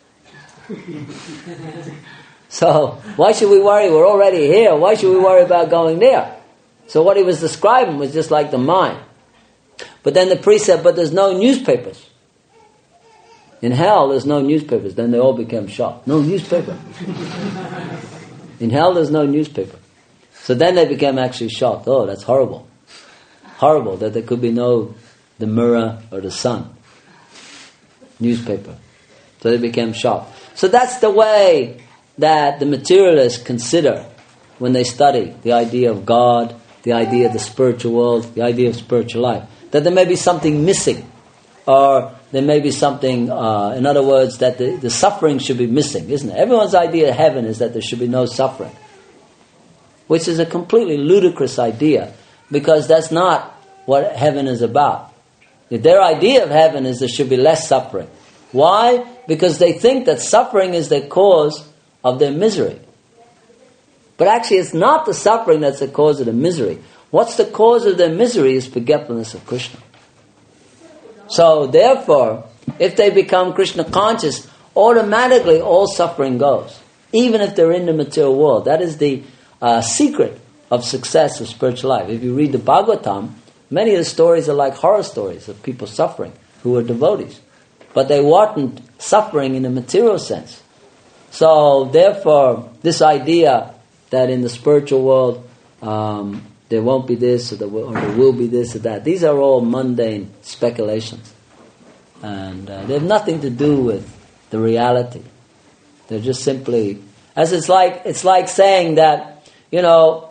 So why should we worry? We're already here. Why should we worry about going there? So what he was describing was just like the mine. But then the priest said, but there's no newspapers. In hell, there's no newspapers. Then they all became shocked. No newspaper. In hell, there's no newspaper. So then they became actually shocked. Oh, that's horrible. Horrible that there could be the mirror or the sun. Newspaper. So they became shocked. So that's the way that the materialists consider when they study the idea of God, the idea of the spiritual world, the idea of spiritual life. That there may be something missing, or there may be something, in other words, that the suffering should be missing, isn't it? Everyone's idea of heaven is that there should be no suffering, which is a completely ludicrous idea, because that's not what heaven is about. Their idea of heaven is there should be less suffering. Why? Because they think that suffering is the cause of their misery. But actually it's not the suffering that's the cause of the misery. What's the cause of their misery is forgetfulness of Krishna. So therefore, if they become Krishna conscious, automatically all suffering goes. Even if they're in the material world. That is the secret of success of spiritual life. If you read the Bhagavatam, many of the stories are like horror stories of people suffering who are devotees. But they weren't suffering in a material sense. So therefore, this idea that in the spiritual world there won't be this or there will be this or that, these are all mundane speculations. And they have nothing to do with the reality. They're just simply, it's like saying that,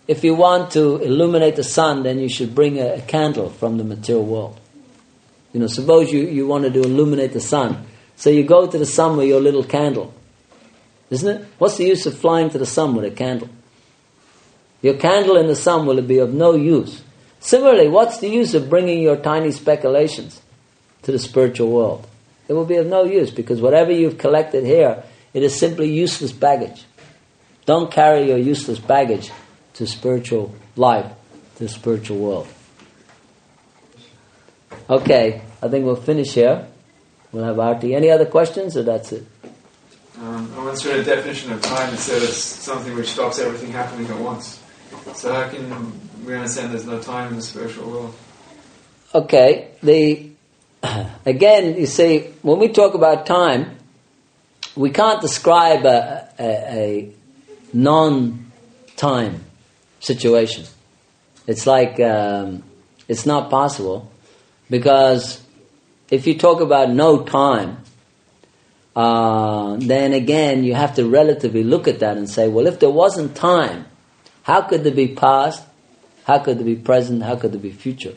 if you want to illuminate the sun, then you should bring a candle from the material world. Suppose you wanted to illuminate the sun. So you go to the sun with your little candle. Isn't it? What's the use of flying to the sun with a candle? Your candle in the sun will be of no use. Similarly, what's the use of bringing your tiny speculations to the spiritual world? It will be of no use, because whatever you've collected here, it is simply useless baggage. Don't carry your useless baggage to spiritual life, to the spiritual world. Okay, I think we'll finish here. We'll have Arti. Any other questions, or that's it? I once read a definition of time that said it's something which stops everything happening at once. So how can we understand there's no time in the spiritual world? Okay, again, you see, when we talk about time, we can't describe a non-time situation. It's like, it's not possible, because if you talk about no time, then again you have to relatively look at that and say, well, if there wasn't time, how could there be past? How could there be present? How could there be future?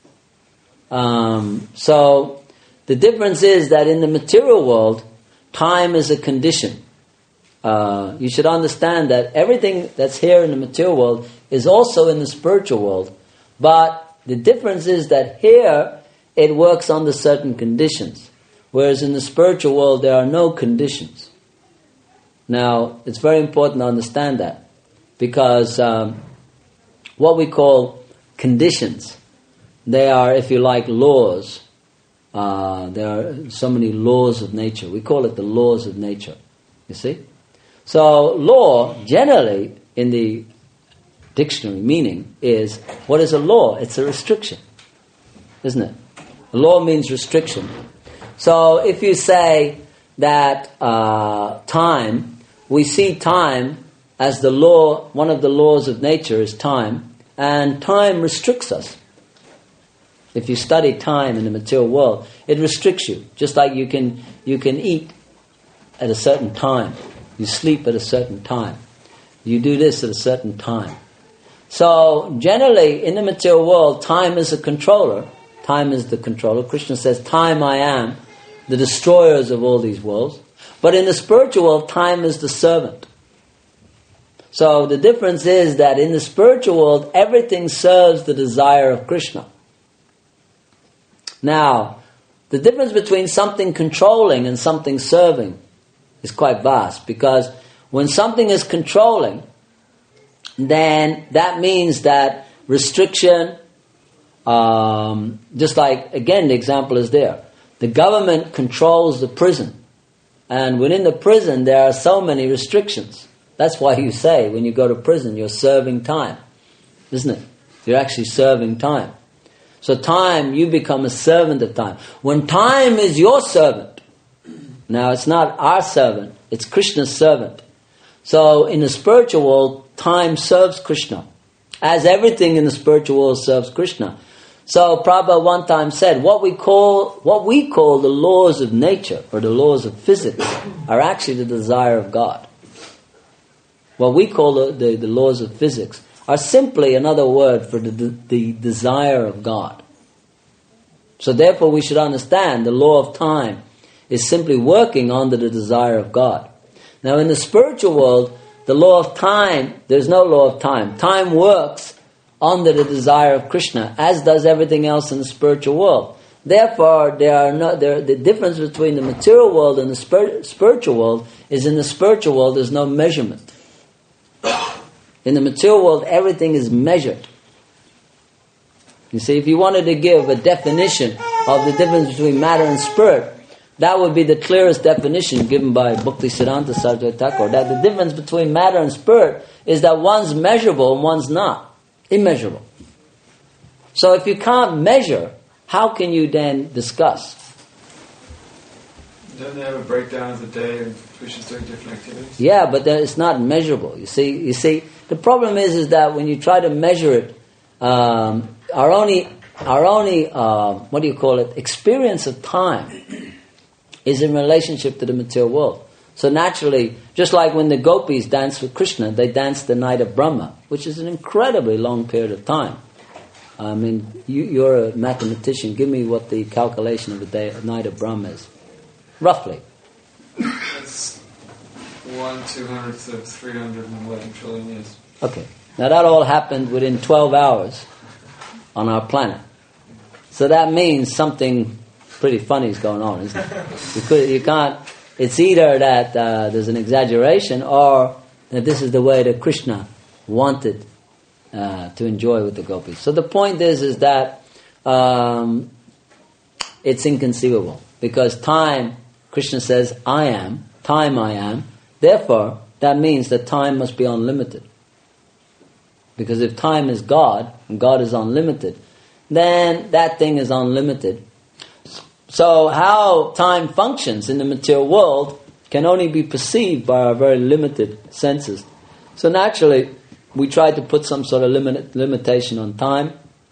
So the difference is that in the material world, time is a condition. You should understand that everything that's here in the material world is also in the spiritual world. But the difference is that here it works under certain conditions, whereas in the spiritual world there are no conditions. Now, it's very important to understand that, because what we call conditions, they are, if you like, laws. There are so many laws of nature. We call it the laws of nature, you see? So law, generally, in the dictionary meaning, is, what is a law? It's a restriction, isn't it? A law means restriction. So if you say that time, we see time as the law, one of the laws of nature is time, and time restricts us. If you study time in the material world, it restricts you. Just like you can eat at a certain time. You sleep at a certain time. You do this at a certain time. So generally, in the material world, time is a controller. Time is the controller. Krishna says, time I am, the destroyers of all these worlds. But in the spiritual world, time is the servant. So the difference is that in the spiritual world, everything serves the desire of Krishna. Now, the difference between something controlling and something serving is quite vast, because when something is controlling, then that means that restriction, just like, again, the example is there. The government controls the prison, and within the prison there are so many restrictions. That's why you say when you go to prison you're serving time, isn't it? You're actually serving time. So time, you become a servant of time. When time is your servant, now it's not our servant, it's Krishna's servant. So in the spiritual world, time serves Krishna, as everything in the spiritual world serves Krishna. So Prabhupada one time said, what we call the laws of nature, or the laws of physics, are actually the desire of God. What we call the laws of physics are simply another word for the desire of God. So therefore we should understand the law of time is simply working under the desire of God. Now in the spiritual world, the law of time, there's no law of time. Time works under the desire of Krishna, as does everything else in the spiritual world. Therefore, the difference between the material world and the spiritual world is, in the spiritual world there's no measurement. In the material world, everything is measured. You see, if you wanted to give a definition of the difference between matter and spirit, that would be the clearest definition given by Bhaktisiddhanta Saraswati Thakur, that the difference between matter and spirit is that one's measurable and one's not. Immeasurable. So if you can't measure, how can you then discuss? Don't they have a breakdown of the day and which is doing different activities? Yeah, but it's not measurable. You see, the problem is that when you try to measure it, our only experience of time is in relationship to the material world. So naturally, just like when the gopis dance with Krishna, they dance the night of Brahma, which is an incredibly long period of time. I mean, you're a mathematician. Give me what the calculation of a night of Brahma is. Roughly. It's 1/200th of 311 trillion years. Okay. Now that all happened within 12 hours on our planet. So that means something pretty funny is going on, isn't it? You can't... It's either that there's an exaggeration or that this is the way that Krishna wanted to enjoy with the gopis. So the point is that it's inconceivable. Because time, Krishna says, I am. Time I am. Therefore, that means that time must be unlimited. Because if time is God, and God is unlimited, then that thing is unlimited. So how time functions in the material world can only be perceived by our very limited senses. So naturally, we try to put some sort of limitation on time.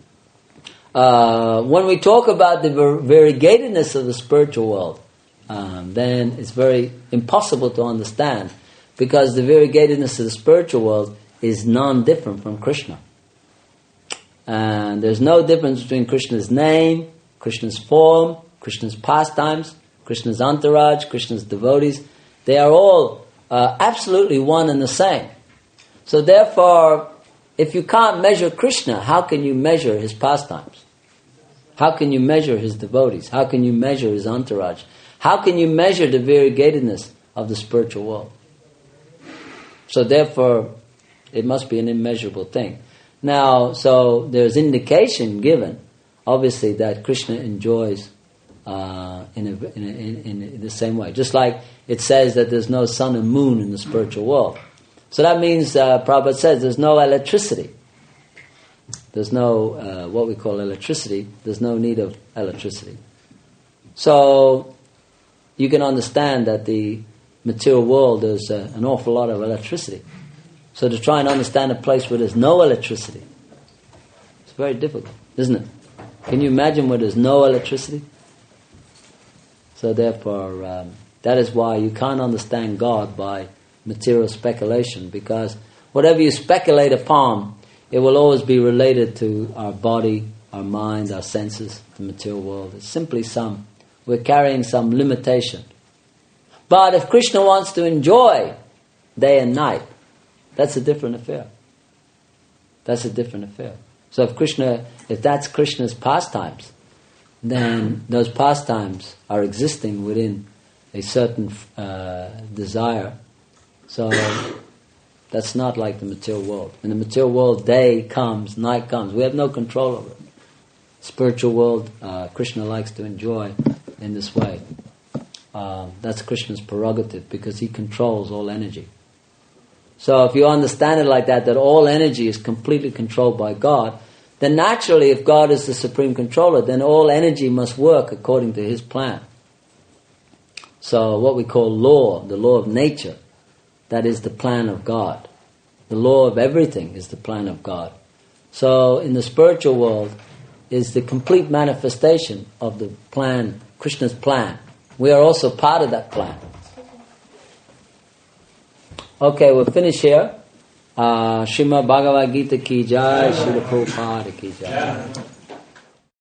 When we talk about the variegatedness of the spiritual world, then it's very impossible to understand, because the variegatedness of the spiritual world is non-different from Krishna. And there's no difference between Krishna's name, Krishna's form, Krishna's pastimes, Krishna's entourage, Krishna's devotees. They are all absolutely one and the same. So therefore, if you can't measure Krishna, how can you measure his pastimes? How can you measure his devotees? How can you measure his entourage? How can you measure the variegatedness of the spiritual world? So therefore, it must be an immeasurable thing. Now, so there's indication given, obviously, that Krishna enjoys in the same way. Just like it says that there's no sun and moon in the spiritual world. So that means, Prabhupada says, there's no electricity. There's no, what we call electricity. There's no need of electricity. So you can understand that the material world, there's an awful lot of electricity. So to try and understand a place where there's no electricity, it's very difficult, isn't it? Can you imagine where there's no electricity? So therefore, that is why you can't understand God by material speculation, because whatever you speculate upon, it will always be related to our body, our mind, our senses, the material world. It's simply we're carrying some limitation. But if Krishna wants to enjoy day and night, that's a different affair. That's a different affair. So if that's Krishna's pastimes, then those pastimes are existing within a certain desire. So that's not like the material world. In the material world, day comes, night comes. We have no control over it. Spiritual world, Krishna likes to enjoy in this way. That's Krishna's prerogative, because he controls all energy. So if you understand it like that all energy is completely controlled by God, then naturally, if God is the supreme controller, then all energy must work according to his plan. So what we call law, the law of nature, that is the plan of God. The law of everything is the plan of God. So in the spiritual world is the complete manifestation of the plan, Krishna's plan. We are also part of that plan. Okay, we'll finish here. Srimad Bhagavad Gita ki jai, Srila Prabhupada ki jai.